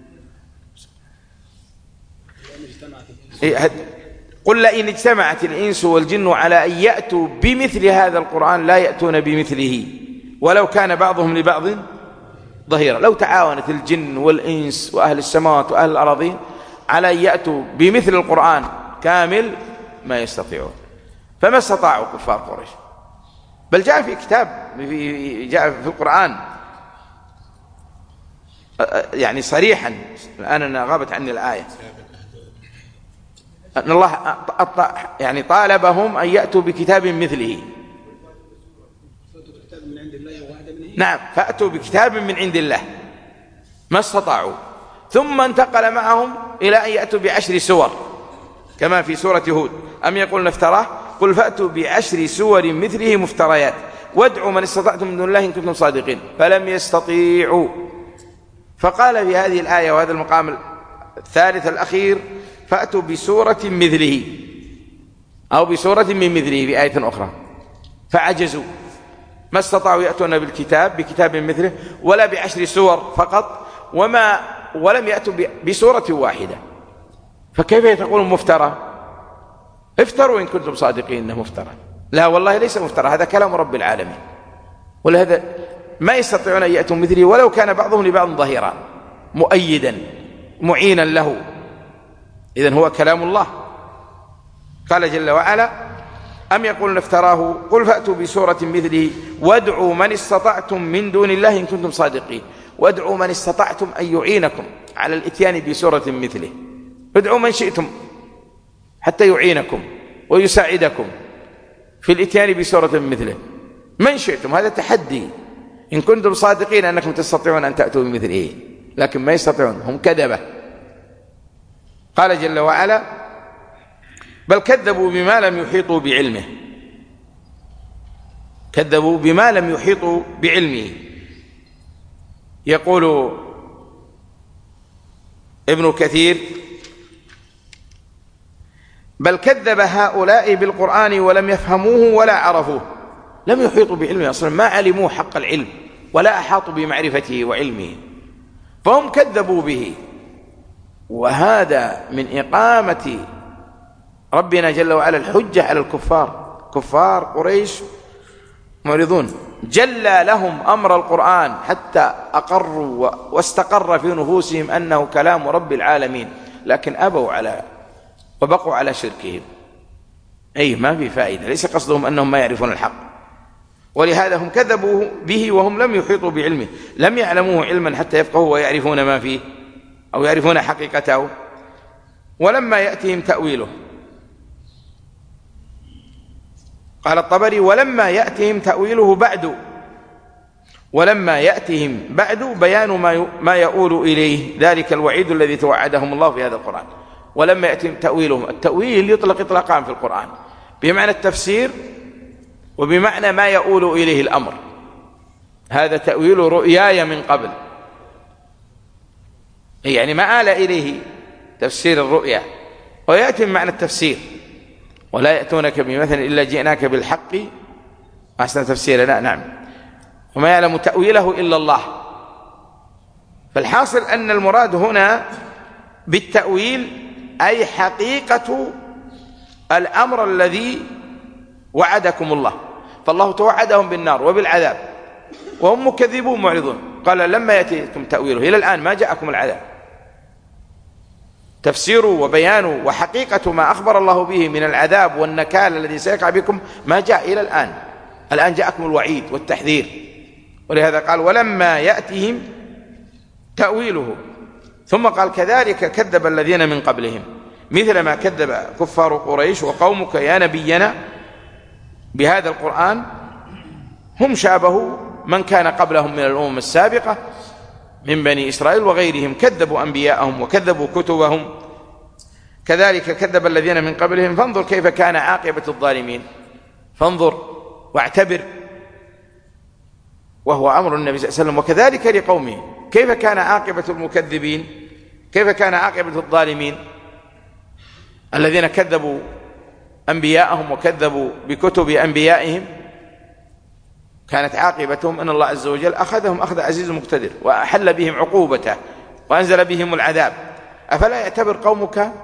قل لئن اجتمعت الإنس والجن على أن يأتوا بمثل هذا القرآن لا يأتون بمثله ولو كان بعضهم لبعض ظهيرا. لو تعاونت الجن والإنس وأهل السماوات وأهل الأراضين على أن يأتوا بمثل القرآن كامل ما يستطيعون، فما استطاعوا كفار قريش. بل جاء في كتاب، جاء في القرآن يعني صريحا، الآن أنا غابت عني الآية، أن الله يعني طالبهم أن يأتوا بكتاب مثله. نعم، فأتوا بكتاب من عند الله، ما استطاعوا. ثم انتقل معهم إلى أن يأتوا ب10 سور كما في سورة هود، أم يقولون افتراه قل فأتوا ب10 سور مثله مفتريات وادعوا من استطعتم من دون الله إن كنتم صادقين فلم يستطيعوا. فقال في هذه الآية وهذا المقام الثالث الأخير فأتوا بسورة مثله أو بسورة من مثله في آية أخرى، فعجزوا، ما استطاعوا يأتون بكتاب مثله ولا ب10 سور فقط، ولم يأتوا بسورة واحدة. فكيف تقولون مفترى؟ افتروا إن كنتم صادقين إنه مفترى. لا والله ليس مفترى، هذا كلام رب العالمين، ولهذا ما يستطيعون أن يأتوا مثله ولو كان بعضهم لبعض ظهيرا مؤيدا معينا له. إذن هو كلام الله. قال جل وعلا أم يقولون افتراه قل فأتوا بسورة مثله وادعوا من استطعتم من دون الله إن كنتم صادقين. وادعوا من استطعتم أن يعينكم على الإتيان بسورة مثله، ادعوا من شئتم حتى يعينكم ويساعدكم في الإتيان بسورة مثله، من شئتم. هذا تحدي إن كنتم صادقين أنكم تستطيعون أن تأتوا بمثله، لكن ما يستطيعون، هم كذبة. قال جل وعلا بل كذبوا بما لم يحيطوا بعلمه، كذبوا بما لم يحيطوا بعلمه. يقول ابن كثير بل كذب هؤلاء بالقرآن ولم يفهموه ولا عرفوه، لم يحيطوا بعلمه أصلا، ما علموه حق العلم ولا أحاطوا بمعرفته وعلمه، فهم كذبوا به. وهذا من إقامة ربنا جل وعلا الحجة على الكفار. كفار قريش معرضون، جلى لهم أمر القرآن حتى أقروا واستقر في نفوسهم أنه كلام رب العالمين، لكن أبوا وبقوا على شركهم. أي ما في فائدة، ليس قصدهم أنهم ما يعرفون الحق، ولهذا هم كذبوا به وهم لم يحيطوا بعلمه، لم يعلموه علما حتى يفقهوا ويعرفون ما فيه أو يعرفون حقيقته. ولما يأتيهم تأويله، قال الطبري ولما يأتيهم تأويله بعد، ولما يأتيهم بعد بيان ما يؤول إليه ذلك الوعيد الذي توعدهم الله في هذا القرآن. ولما يأتيهم تأويله، التأويل يطلق إطلاقان في القرآن، بمعنى التفسير وبمعنى ما يؤول إليه الأمر. هذا تأويل رؤياي من قبل، يعني ما آل إليه تفسير الرؤيا، ويأتي بمعنى التفسير ولا يأتونك بمثل إلا جئناك بالحق أحسن تفسير. لا نعم، وما يعلم تأويله إلا الله. فالحاصل أن المراد هنا بالتأويل أي حقيقة الأمر الذي وعدكم الله، فالله توعدهم بالنار وبالعذاب وهم مكذبون معرضون. قال لما يأتيكم تأويله، إلى الآن ما جاءكم العذاب، تفسيره وبيانه وحقيقة ما أخبر الله به من العذاب والنكال الذي سيقع بكم ما جاء إلى الآن. الآن جاءكم الوعيد والتحذير، ولهذا قال ولما يأتيهم تأويله. ثم قال كذلك كذب الذين من قبلهم، مثل ما كذب كفار قريش وقومك يا نبينا بهذا القرآن، هم شابهوا من كان قبلهم من الأمم السابقة من بني إسرائيل وغيرهم، كذبوا أنبياءهم وكذبوا كتبهم. كذلك كذب الذين من قبلهم، فانظر كيف كان عاقبة الظالمين، فانظر واعتبر، وهو أمر النبي صلى الله عليه وسلم. وكذلك لقومه، كيف كان عاقبة المكذبين، كيف كان عاقبة الظالمين الذين كذبوا أنبياءهم وكذبوا بكتب أنبيائهم، كانت عاقبتهم أن الله عز وجل أخذهم أخذ عزيز مقتدر وأحل بهم عقوبته وأنزل بهم العذاب. أفلا يعتبر قومك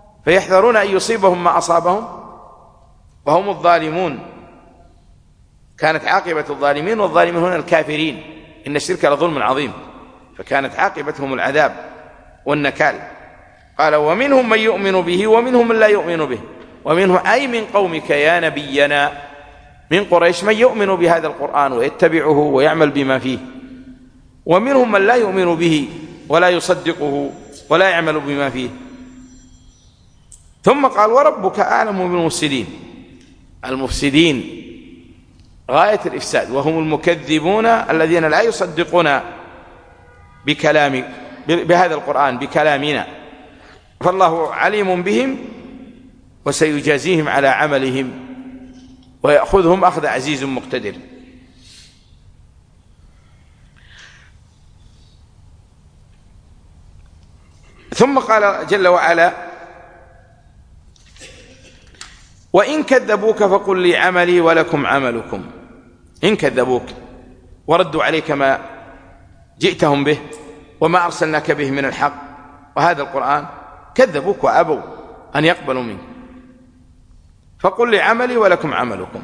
فيحذرون أن يصيبهم ما أصابهم وهم الظالمون؟ كانت عاقبة الظالمين، والظالمين هنا الكافرين، إن الشرك لظلم عظيم، فكانت عاقبتهم العذاب والنكال. قال ومنهم من يؤمن به ومنهم من لا يؤمن به، ومنهم أي من قومك يا نبينا من قريش من يؤمن بهذا القرآن ويتبعه ويعمل بما فيه، ومنهم من لا يؤمن به ولا يصدقه ولا يعمل بما فيه. ثم قال وربك أعلم بالمفسدين. المفسدين غاية الإفساد، وهم المكذبون الذين لا يصدقون بهذا القرآن بكلامنا، فالله عليم بهم وسيجازيهم على عملهم ويأخذهم أخذ عزيز مقتدر. ثم قال جل وعلا وإن كذبوك فقل لي عملي ولكم عملكم. إن كذبوك وردوا عليك ما جئتهم به وما أرسلناك به من الحق وهذا القرآن، كذبوك وأبوا أن يقبلوا منك، فقل لي عملي ولكم عملكم،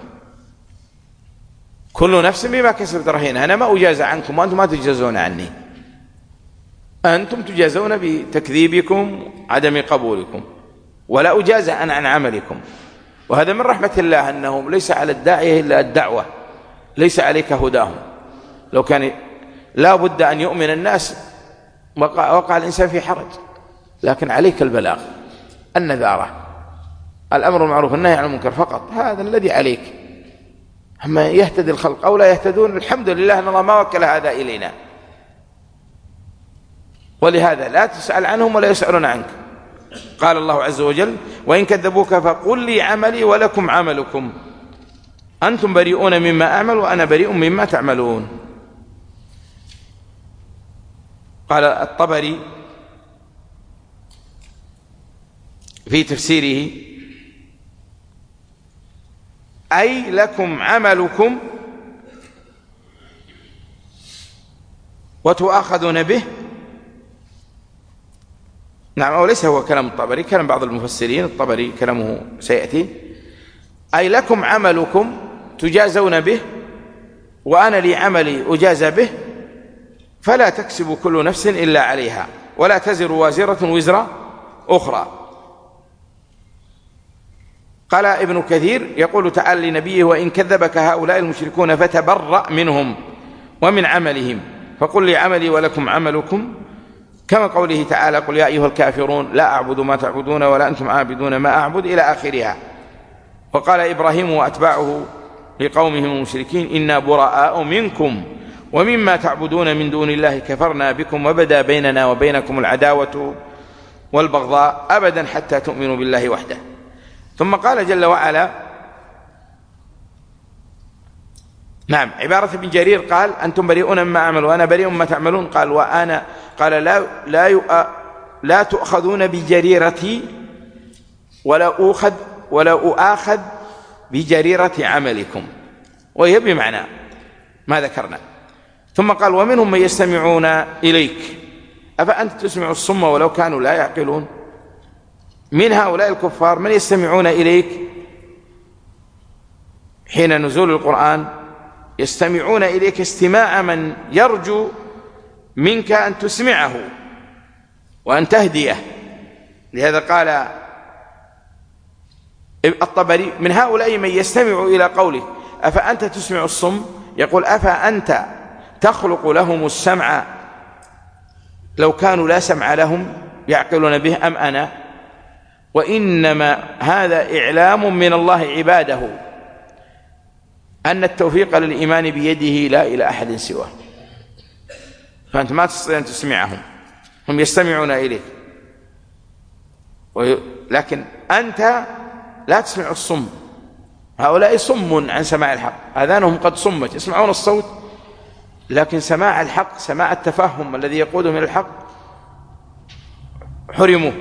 كل نفس بما كسبت رهينة. أنا ما أجازى عنكم وأنتم ما تجازون عني، أنتم تجازون بتكذيبكم عدم قبولكم، ولا أجازى أنا عن عملكم. وهذا من رحمة الله أنه ليس على الداعية إلا الدعوة، ليس عليك هداهم. لو كان لا بد أن يؤمن الناس وقع الإنسان في حرج، لكن عليك البلاغ، النذارة، الأمر المعروف النهي عن المنكر فقط، هذا الذي عليك. أما يهتدي الخلق أو لا يهتدون، الحمد لله أن الله ما وكل هذا إلينا، ولهذا لا تسأل عنهم ولا يسألون عنك. قال الله عز وجل وإن كذبوك فقل لي عملي ولكم عملكم، أنتم بريئون مما أعمل وأنا بريء مما تعملون. قال الطبري في تفسيره أي لكم عملكم وتؤاخذون به. نعم، وليس هو كلام الطبري، كلام بعض المفسرين، الطبري كلامه سيأتي. أي لكم عملكم تجازون به وأنا لي عملي أجازى به، فلا تكسب كل نفس إلا عليها ولا تزر وازرة وزر أخرى. قال ابن كثير يقول تعالى لنبيه وإن كذبك هؤلاء المشركون فتبرأ منهم ومن عملهم فقل لي عملي ولكم عملكم، كما قوله تعالى قل يا أيها الكافرون لا أعبد ما تعبدون ولا أنتم عابدون ما أعبد إلى آخرها. وقال إبراهيم وأتباعه لقومهم المشركين إنا براء منكم ومما تعبدون من دون الله كفرنا بكم وبدا بيننا وبينكم العداوة والبغضاء أبدا حتى تؤمنوا بالله وحده. ثم قال جل وعلا نعم عبارة ابن جرير قال أنتم بريئون مما أعمل وأنا بريء مما تعملون. قال وأنا قال لا تؤخذون بجريرتي ولا أؤاخذ بجريرة عملكم، وهي بمعنى ما ذكرنا. ثم قال ومنهم من يستمعون إليك أفأنت تسمع الصم ولو كانوا لا يعقلون. من هؤلاء الكفار من يستمعون إليك حين نزول القرآن، يستمعون إليك استماع من يرجو منك أن تسمعه وأن تهديه. لهذا قال الطبري من هؤلاء من يستمع إلى قولك أفأنت تسمع الصم، يقول أفأنت تخلق لهم السمع لو كانوا لا سمع لهم يعقلون به أم أنا؟ وإنما هذا إعلام من الله عباده أن التوفيق للإيمان بيده لا إلى أحد سواه، فأنت ما تستطيع أن تسمعهم، هم يستمعون إليك، لكن أنت لا تسمع الصم. هؤلاء صم عن سماع الحق، آذانهم قد صمت، يسمعون الصوت لكن سماع الحق، سماع التفهم الذي يقودهم إلى الحق حرموه.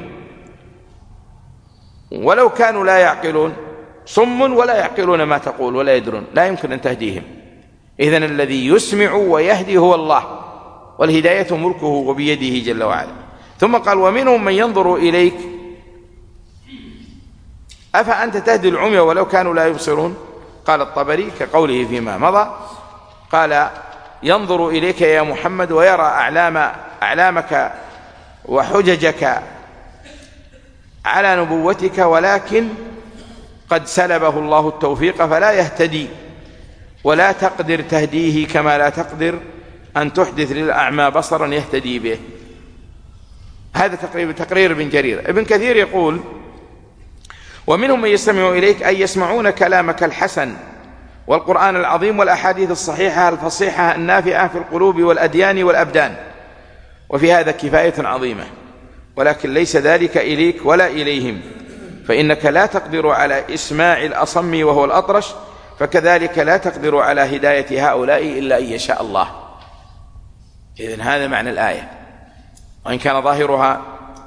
ولو كانوا لا يعقلون، صم ولا يعقلون ما تقول ولا يدرون، لا يمكن أن تهديهم. إذن الذي يسمع ويهدي هو الله، والهداية ملكه وبيده جل وعلا. ثم قال ومنهم من ينظر إليك أفأنت تهدي العمي ولو كانوا لا يبصرون. قال الطبري كقوله فيما مضى، قال ينظر إليك يا محمد ويرى أعلامك وحججك على نبوتك، ولكن قد سلبه الله التوفيق فلا يهتدي، ولا تقدر تهديه كما لا تقدر أن تحدث للأعمى بصرا يهتدي به. هذا تقرير ابن جرير. ابن كثير يقول ومنهم من يستمع إليك أي يسمعون كلامك الحسن والقرآن العظيم والأحاديث الصحيحة الفصيحة النافعة في القلوب والأديان والأبدان، وفي هذا كفاية عظيمة، ولكن ليس ذلك إليك ولا إليهم، فإنك لا تقدر على إسماع الأصم وهو الأطرش، فكذلك لا تقدر على هداية هؤلاء إلا أن يشاء الله. إذن هذا معنى الآية، وإن كان ظاهرها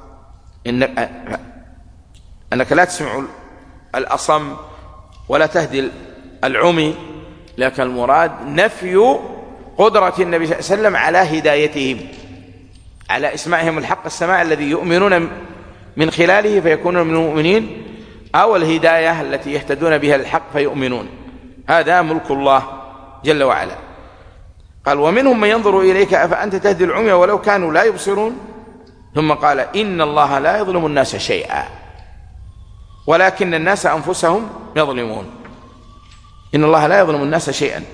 أنك لا تسمع الأصم ولا تهدي العمي، لكن المراد نفي قدرة النبي صلى الله عليه وسلم على هدايتهم، على إسماعهم الحق السماع الذي يؤمنون من خلاله فيكونون من المؤمنين، أو الهداية التي يهتدون بها الحق فيؤمنون. هذا ملك الله جل وعلا. قال ومنهم من ينظر إليك أفأنت تهدي العمي ولو كانوا لا يبصرون، ثم قال إن الله لا يظلم الناس شيئا ولكن الناس أنفسهم يظلمون. إن الله لا يظلم الناس شيئا،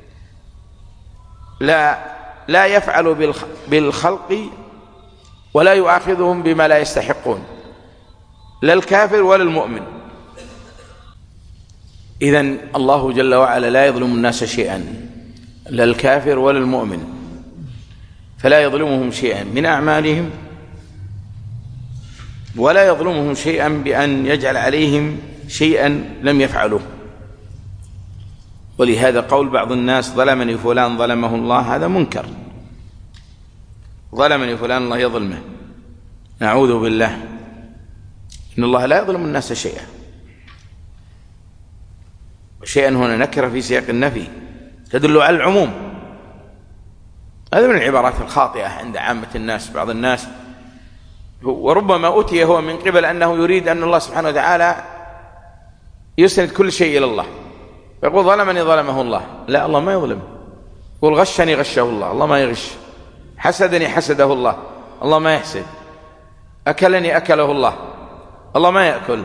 لا يفعل بالخلق ولا يؤاخذهم بما لا يستحقون، لا الكافر ولا المؤمن. إذن الله جل وعلا لا يظلم الناس شيئا، لا الكافر ولا المؤمن، فلا يظلمهم شيئا من أعمالهم، ولا يظلمهم شيئا بأن يجعل عليهم شيئا لم يفعلوه. ولهذا قول بعض الناس ظلمني فلان ظلمه الله، هذا منكر. ظلمني فلان الله يظلمه، نعوذ بالله. إن الله لا يظلم الناس شيئا. شيئا هنا نكرة في سياق النفي تدل على العموم. هذا من العبارات الخاطئة عند عامة الناس. بعض الناس وربما أتي هو من قبل أنه يريد أن الله سبحانه وتعالى يسند كل شيء إلى الله، فيقول ظلمني ظلمه الله. لا، الله ما يظلم. يقول غشني غشه الله، الله ما يغش. حسدني حسده الله، الله ما يحسد. أكلني أكله الله، الله ما يأكل.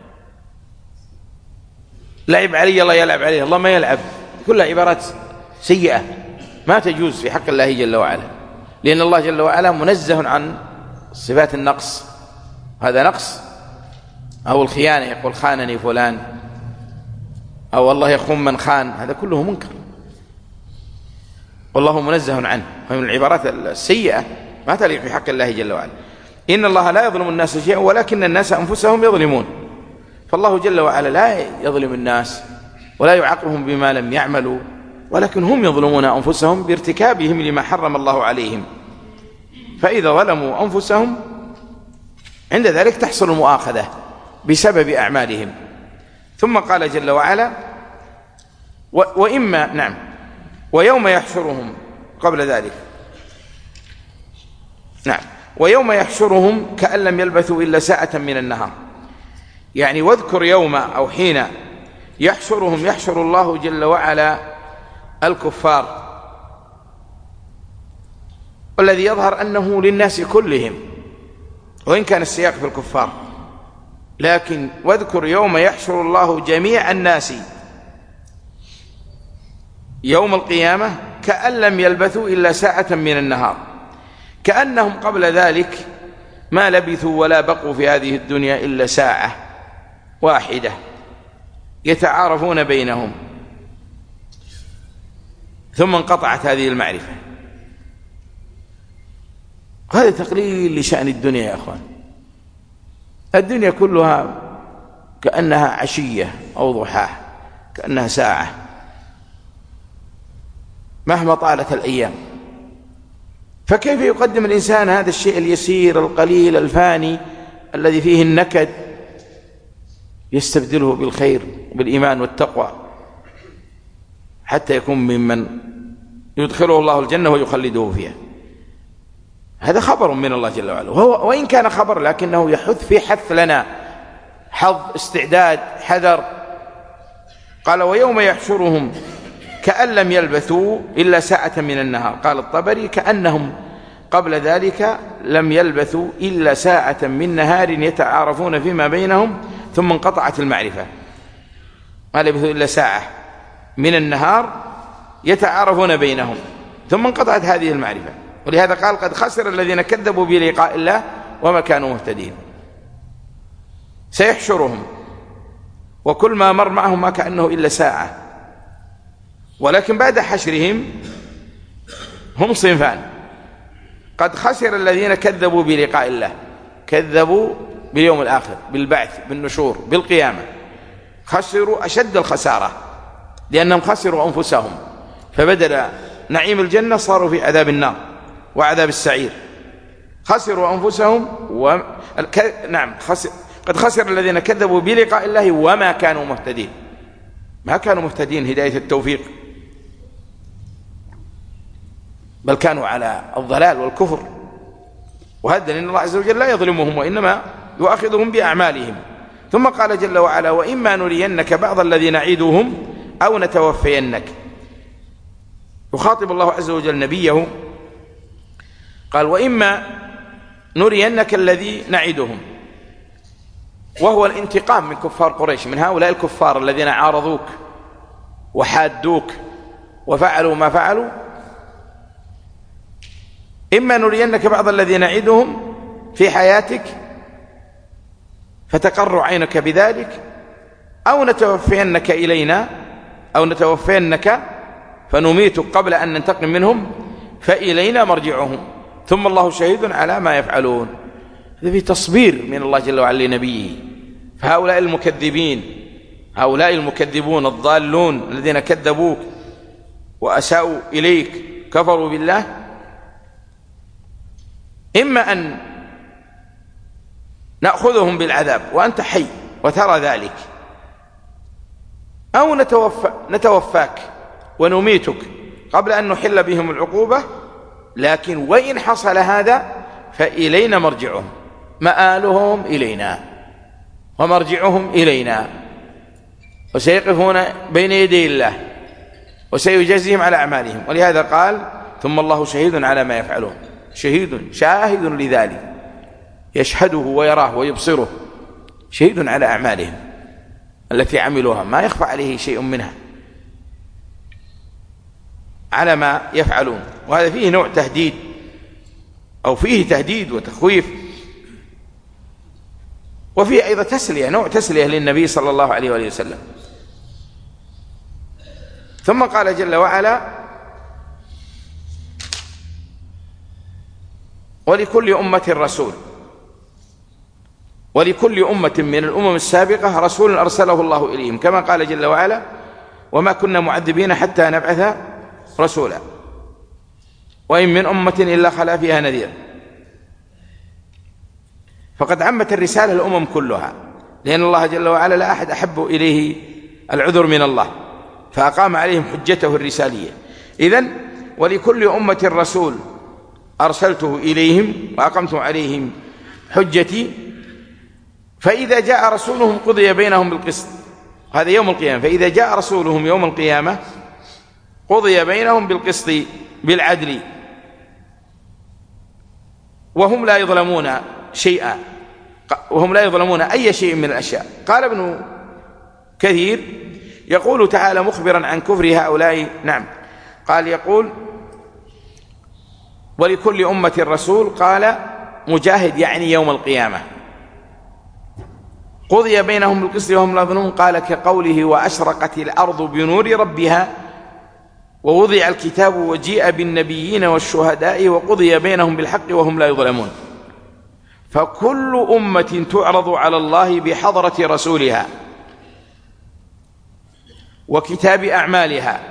لعب علي، الله يلعب عليه، الله ما يلعب. كلها عبارات سيئة ما تجوز في حق الله جل وعلا، لأن الله جل وعلا منزه عن صفات النقص. هذا نقص. أو الخيانة، يقول خانني فلان، أو الله يخون من خان، هذا كله منكر والله منزه عنه. ومن العبارات السيئة ما تليق في حق الله جل وعلا. إن الله لا يظلم الناس شيئا ولكن الناس أنفسهم يظلمون. فالله جل وعلا لا يظلم الناس ولا يعاقبهم بما لم يعملوا، ولكن هم يظلمون أنفسهم بارتكابهم لما حرم الله عليهم. فإذا ظلموا أنفسهم عند ذلك تحصل المؤاخذة بسبب أعمالهم. ثم قال جل وعلا وإما نعم ويوم يحشرهم، قبل ذلك نعم ويوم يحشرهم كأن لم يلبثوا إلا ساعة من النهار. يعني واذكر يوم أو حين يحشرهم، يحشر الله جل وعلا الكفار، والذي يظهر أنه للناس كلهم وإن كان السياق في الكفار، لكن واذكر يوم يحشر الله جميع الناس يوم القيامة كأن لم يلبثوا إلا ساعة من النهار، كأنهم قبل ذلك ما لبثوا ولا بقوا في هذه الدنيا إلا ساعة واحدة يتعارفون بينهم، ثم انقطعت هذه المعرفة. هذا تقليل لشأن الدنيا يا أخوان. الدنيا كلها كأنها عشية أو ضحاة، كأنها ساعة مهما طالت الأيام. فكيف يقدم الإنسان هذا الشيء اليسير القليل الفاني الذي فيه النكد يستبدله بالخير بالإيمان والتقوى حتى يكون ممن يدخله الله الجنة ويخلده فيها؟ هذا خبر من الله جل وعلا، وإن كان خبر لكنه يحث في حث لنا، حظ، استعداد، حذر. قال ويوم يحشرهم كأن لم يلبثوا إلا ساعة من النهار. قال الطبري كأنهم قبل ذلك لم يلبثوا إلا ساعة من نهار يتعارفون فيما بينهم ثم انقطعت المعرفة. ما لبثوا إلا ساعة من النهار يتعارفون بينهم ثم انقطعت هذه المعرفة. ولهذا قال قد خسر الذين كذبوا بلقاء الله وما كانوا مهتدين. سيحشرهم وكل ما مر معهم ما كأنه إلا ساعة، ولكن بعد حشرهم هم صنفان: قد خسر الذين كذبوا بلقاء الله، كذبوا باليوم الآخر، بالبعث، بالنشور، بالقيامة، خسروا أشد الخسارة لأنهم خسروا أنفسهم، فبدل نعيم الجنة صاروا في عذاب النار وعذاب السعير. خسروا أنفسهم قد خسر الذين كذبوا بلقاء الله وما كانوا مهتدين. ما كانوا مهتدين هداية التوفيق، بل كانوا على الضلال والكفر. وهذا لأن الله عز وجل لا يظلمهم وإنما يؤاخذهم بأعمالهم. ثم قال جل وعلا وإما نرينك بعض الذي نعيدهم أو نتوفينك. يخاطب الله عز وجل نبيه قال وإما نرينك الذي نعدهم، وهو الانتقام من كفار قريش، من هؤلاء الكفار الذين عارضوك وحادوك وفعلوا ما فعلوا. إما نرينك بعض الذي نعدهم في حياتك فتقر عينك بذلك، أو نتوفينك إلينا، أو نتوفينك فنميتك قبل أن ننتقم منهم فإلينا مرجعهم ثم الله شهيد على ما يفعلون. هذا في تصبير من الله جل وعلا لنبيه. فهؤلاء المكذبين، هؤلاء المكذبون الضالون الذين كذبوك وأساءوا إليك، كفروا بالله، إما أن نأخذهم بالعذاب وأنت حي وترى ذلك، أو نتوفاك ونميتك قبل أن نحل بهم العقوبة، لكن وإن حصل هذا فإلينا مرجعهم، مآلهم إلينا ومرجعهم إلينا، وسيقفون بين يدي الله وسيجزيهم على أعمالهم. ولهذا قال ثم الله شهيد على ما يفعلون. شهيد شاهد لذلك، يشهده ويراه ويبصره، شهيد على أعمالهم التي عملوها، ما يخفى عليه شيء منها على ما يفعلون. وهذا فيه نوع تهديد، أو فيه تهديد وتخويف، وفيه أيضا تسلية، نوع تسلية للنبي صلى الله عليه وآله وسلم. ثم قال جل وعلا ولكل أمة رسول، ولكل أمة من الأمم السابقة رسول أرسله الله إليهم، كما قال جل وعلا وما كنا معذبين حتى نبعث رسولا وإن من أمة إلا خلا فيها نذير. فقد عمت الرسالة الأمم كلها، لأن الله جل وعلا لا أحد أحب إليه العذر من الله، فأقام عليهم حجته الرسالية. إذن ولكل أمة رسول أرسلته إليهم وأقمت عليهم حجتي، فإذا جاء رسولهم قضي بينهم بالقسط. هذا يوم القيامة، فإذا جاء رسولهم يوم القيامة قضي بينهم بالقسط بالعدل وهم لا يظلمون شيئا، وهم لا يظلمون أي شيء من الأشياء. قال ابن كثير يقول تعالى مخبرا عن كفر هؤلاء، نعم، قال يقول ولكل أمة رسول، قال مجاهد يعني يوم القيامة قضي بينهم بالقسط وهم لا يظلمون، قال كقوله وأشرقت الأرض بنور ربها ووضع الكتاب وجيء بالنبيين والشهداء وقضي بينهم بالحق وهم لا يظلمون. فكل أمة تعرض على الله بحضرة رسولها وكتاب أعمالها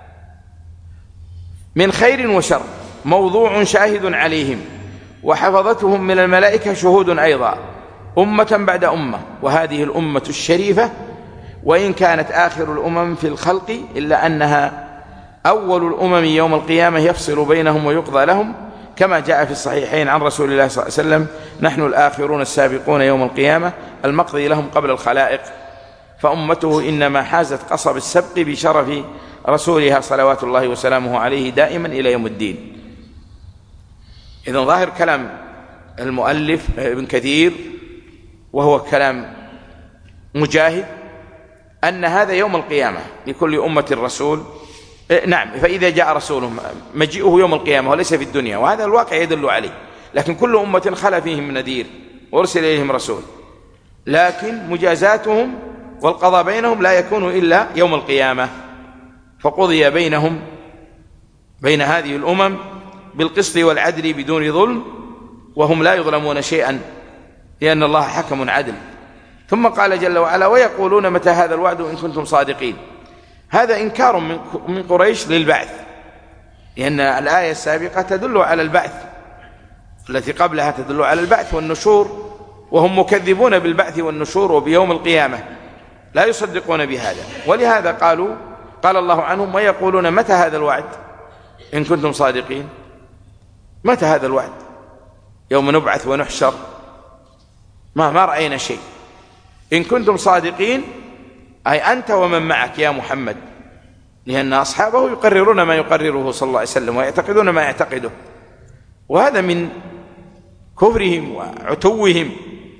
من خير وشر موضوع شاهد عليهم، وحفظتهم من الملائكة شهود أيضا، أمة بعد أمة. وهذه الأمة الشريفة وإن كانت آخر الأمم في الخلق إلا أنها أول الأمم يوم القيامة يفصل بينهم ويقضى لهم، كما جاء في الصحيحين عن رسول الله صلى الله عليه وسلم نحن الآخرون السابقون يوم القيامة المقضي لهم قبل الخلائق، فأمته إنما حازت قصب السبق بشرف رسولها صلوات الله وسلامه عليه دائما إلى يوم الدين. إذن ظاهر كلام المؤلف ابن كثير وهو كلام مجاهد أن هذا يوم القيامة لكل أمة الرسول. نعم، فإذا جاء رسولهم مجيئه يوم القيامة وليس في الدنيا، وهذا الواقع يدل عليه. لكن كل أمة خلا فيهم نذير وارسل إليهم رسول، لكن مجازاتهم والقضاء بينهم لا يكون إلا يوم القيامة. فقضي بينهم بين هذه الأمم بالقسط والعدل بدون ظلم، وهم لا يظلمون شيئا لأن الله حكم عدل. ثم قال جل وعلا: ويقولون متى هذا الوعد إن كنتم صادقين. هذا إنكار من قريش للبعث، لأن الآية السابقة تدل على البعث، التي قبلها تدل على البعث والنشور، وهم مكذبون بالبعث والنشور وبيوم القيامة، لا يصدقون بهذا. ولهذا قال الله عنهم: ويقولون متى هذا الوعد إن كنتم صادقين. متى هذا الوعد؟ يوم نبعث ونحشر ما رأينا شيء. إن كنتم صادقين أي أنت ومن معك يا محمد، لأن أصحابه يقررون ما يقرره صلى الله عليه وسلم ويعتقدون ما يعتقده، وهذا من كفرهم وعتوهم.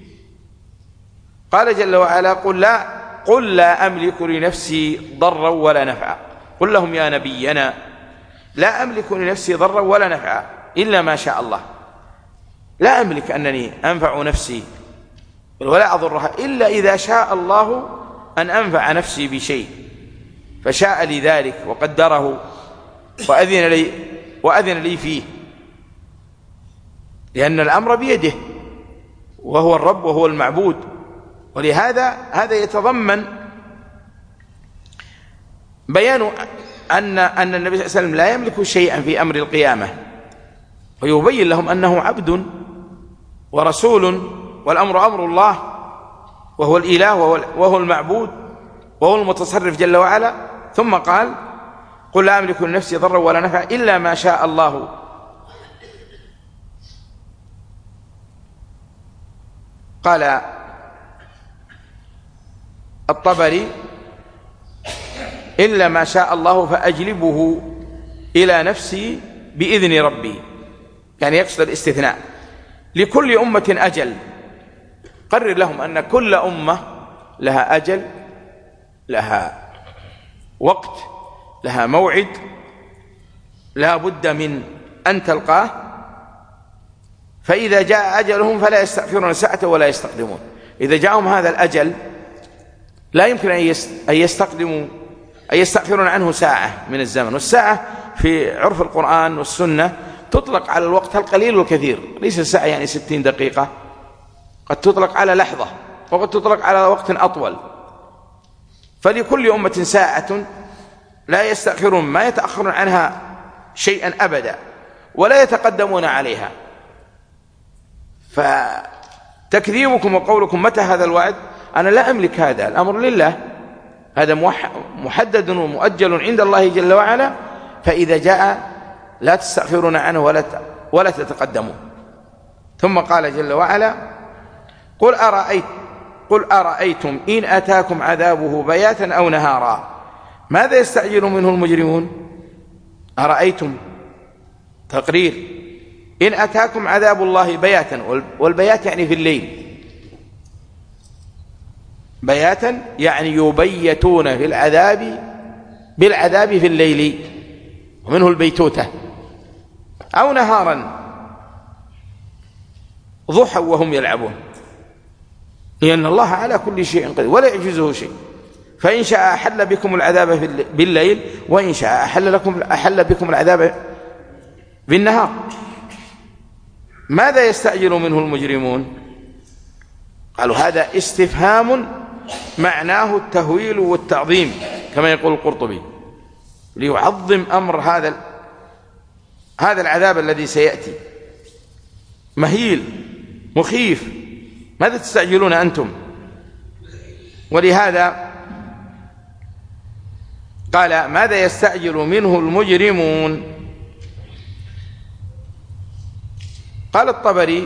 قال جل وعلا: قل لا أملك لنفسي ضرا ولا نفعا. قل لهم يا نبينا: لا أملك لنفسي ضرا ولا نفعا إلا ما شاء الله. لا أملك أنني أنفع نفسي ولا أضرها إلا إذا شاء الله أن أنفع نفسي بشيء، فشاء لي ذلك وقدره وأذن لي فيه، لأن الأمر بيده وهو الرب وهو المعبود. ولهذا هذا يتضمن بيان أن النبي صلى الله عليه وسلم لا يملك شيئا في أمر القيامة، ويبين لهم أنه عبد ورسول، والأمر أمر الله، وهو الإله وهو المعبود وهو المتصرف جل وعلا. ثم قال: قل لا أملك لنفسي ضرا ولا نفعا إلا ما شاء الله. قال الطبري: إلا ما شاء الله فأجلبه إلى نفسي بإذن ربي، يعني يقصد الاستثناء. لكل أمة أجل، قرر لهم أن كل أمة لها أجل، لها وقت، لها موعد، لا بد من أن تلقاه. فإذا جاء أجلهم فلا يستأخرون ساعة ولا يستقدمون. إذا جاءهم هذا الأجل لا يمكن أن يستأخرون عنه ساعة من الزمن. والساعة في عرف القرآن والسنة تطلق على الوقت القليل والكثير، ليس ساعة يعني 60 دقيقة، قد تطلق على لحظة وقد تطلق على وقت أطول. فلكل أمة ساعة لا يستأخرون، ما يتأخرون عنها شيئا أبدا ولا يتقدمون عليها. فتكذيبكم وقولكم متى هذا الوعد، أنا لا أملك هذا، الأمر لله، هذا محدد ومؤجل عند الله جل وعلا، فإذا جاء لا تستأخرون عنه ولا تتقدمون. ثم قال جل وعلا: قل أرأيتم إن أتاكم عذابه بياتا أو نهارا ماذا يستعجل منه المجرمون. أرأيتم تقرير، إن أتاكم عذاب الله بياتا، والبيات يعني في الليل، بياتا يعني يبيتون في بالعذاب في الليل، ومنه البيتوتة، أو نهارا ضحى وهم يلعبون، لأن الله على كل شيء قدير ولا يعجزه شيء. فإن شاء أحل بكم العذاب بالليل، وإن شاء أحل بكم العذاب بالنهار. ماذا يستعجل منه المجرمون؟ قالوا هذا استفهام معناه التهويل والتعظيم كما يقول القرطبي، ليعظم أمر هذا العذاب الذي سيأتي، مهيل مخيف، ماذا تستعجلون أنتم؟ ولهذا قال ماذا يستعجل منه المجرمون. قال الطبري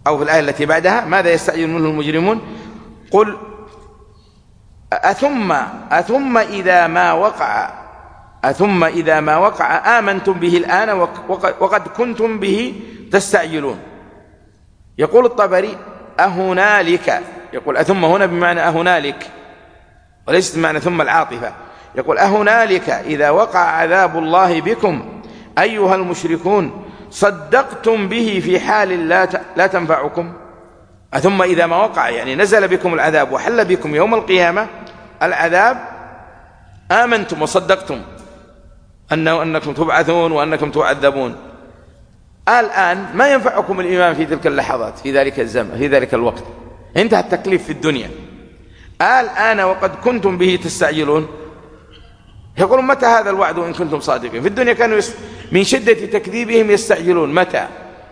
أو في الآية التي بعدها ماذا يستعجل منه المجرمون؟ قل أثم إذا ما وقع آمنتم به الآن وقد كنتم به تستعجلون. يقول الطبري أهنالك، يقول أثم هنا بمعنى أهنالك وليست بمعنى ثم العاطفة. يقول أهنالك إذا وقع عذاب الله بكم أيها المشركون صدقتم به في حال لا تنفعكم. ثم إذا ما وقع يعني نزل بكم العذاب وحل بكم يوم القيامة العذاب آمنتم وصدقتم أنكم تبعثون وأنكم تعذبون. الآن ما ينفعكم الإيمان في تلك اللحظات، في ذلك الزمن، في ذلك الوقت انتهى التكليف في الدنيا. الآن وقد كنتم به تستعجلون. يقولون متى هذا الوعد إن كنتم صادقين؟ في الدنيا كانوا من شدة تكذيبهم يستعجلون. متى؟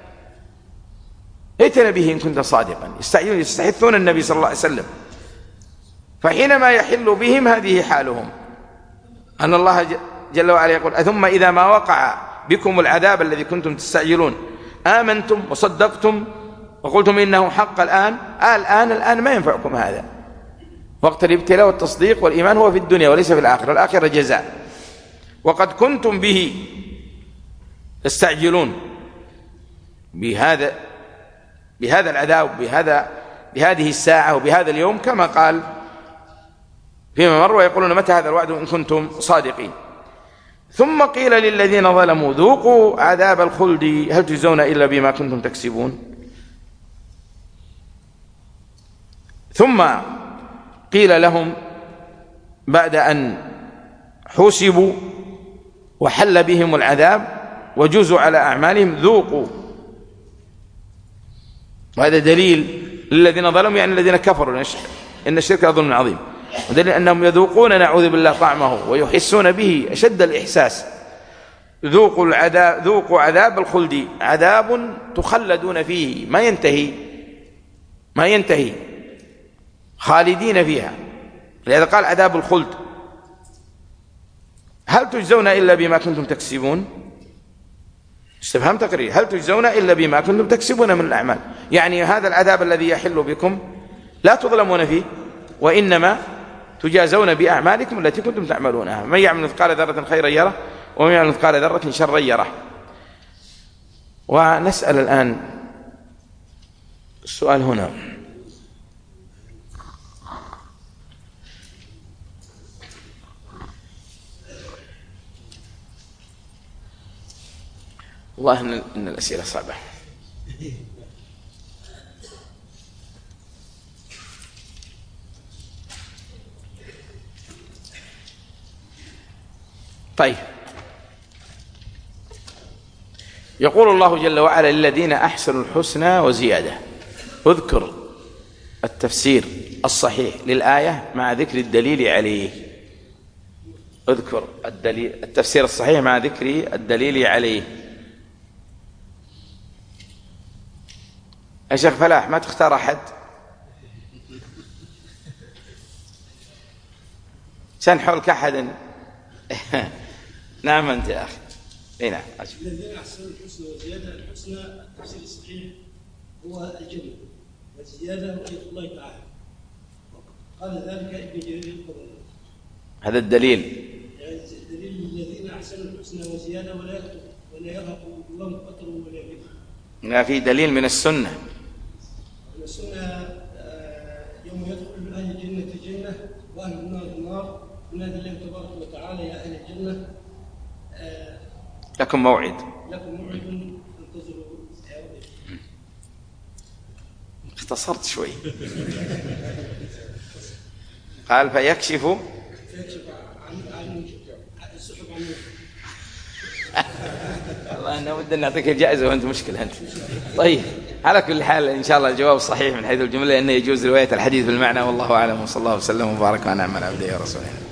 ائتنا به إن كنت صادقا. يستعجلون، يستحثون النبي صلى الله عليه وسلم. فحينما يحل بهم هذه حالهم، أن الله جل وعلا يقول أثم إذا ما وقع بكم العذاب الذي كنتم تستعجلون آمنتم وصدقتم وقلتم إنه حق الآن ما ينفعكم هذا. وقت الابتلاء والتصديق والإيمان هو في الدنيا وليس في الآخرة، الآخرة جزاء. وقد كنتم به تستعجلون بهذا العذاب، بهذه الساعة وبهذا اليوم، كما قال فيما مر، ويقولون متى هذا الوعد إن كنتم صادقين. ثم قيل للذين ظلموا ذوقوا عذاب الخلد هل تجزون إلا بما كنتم تكسبون. ثم قيل لهم بعد أن حوسبوا وحل بهم العذاب وجزوا على أعمالهم ذوقوا. وهذا دليل للذين ظلموا يعني الذين كفروا، إن الشرك ظلم عظيم، ودليل أنهم يذوقون نعوذ بالله طعمه ويحسون به أشد الإحساس. ذوقوا عذاب الخلد، عذاب تخلدون فيه ما ينتهي خالدين فيها، لذا قال عذاب الخلد. هل تجزون إلا بما كنتم تكسبون؟ استفهام تقرير، هل تجزون إلا بما كنتم تكسبون من الأعمال، يعني هذا العذاب الذي يحل بكم لا تظلمون فيه، وإنما تجازون بأعمالكم التي كنتم تعملونها. من يعمل مثقال ذرة خيرا يره ومن يعمل مثقال ذرة شرا يره. ونسأل الآن السؤال هنا، والله إن الأسئلة صعبة. طيب، يقول الله جل وعلا للذين أحسنوا الحسنى وزيادة. اذكر التفسير الصحيح للآية مع ذكر الدليل عليه. اذكر التفسير الصحيح مع ذكر الدليل عليه. يا شيخ فلاح ما تختار أحد؟ سنحولك أحدا. نعم أنت يا أخي. اي نعم. الذين أحسنوا الحسنى وزيادة. الحسنى التفسير الصحيح هو الجنة، والزيادة رؤية الله تعالى. قال ذلك ابن جرير الطبري. هذا الدليل، يعني الدليل الذين أحسنوا الحسنى وزيادة ولا يرهق وجوههم قتر ولا ذل. ما في دليل من السنة. من السنة يوم يدخل أهل الجنة الجنة وأهل النار النار، ينادي الله تبارك وتعالى يا أهل الجنة لكم موعد انتظروا. اختصرت شوي. قال فيكشف عن السحب عن والله أنا ودي نعطيك الجائزة وأنت مشكلة أنت. طيب، على كل حال إن شاء الله الجواب صحيح من حيث الجملة، لأنه يجوز رواية الحديث بالمعنى، والله أعلم، وصلى الله وسلم وبارك على نعم عبده ورسوله.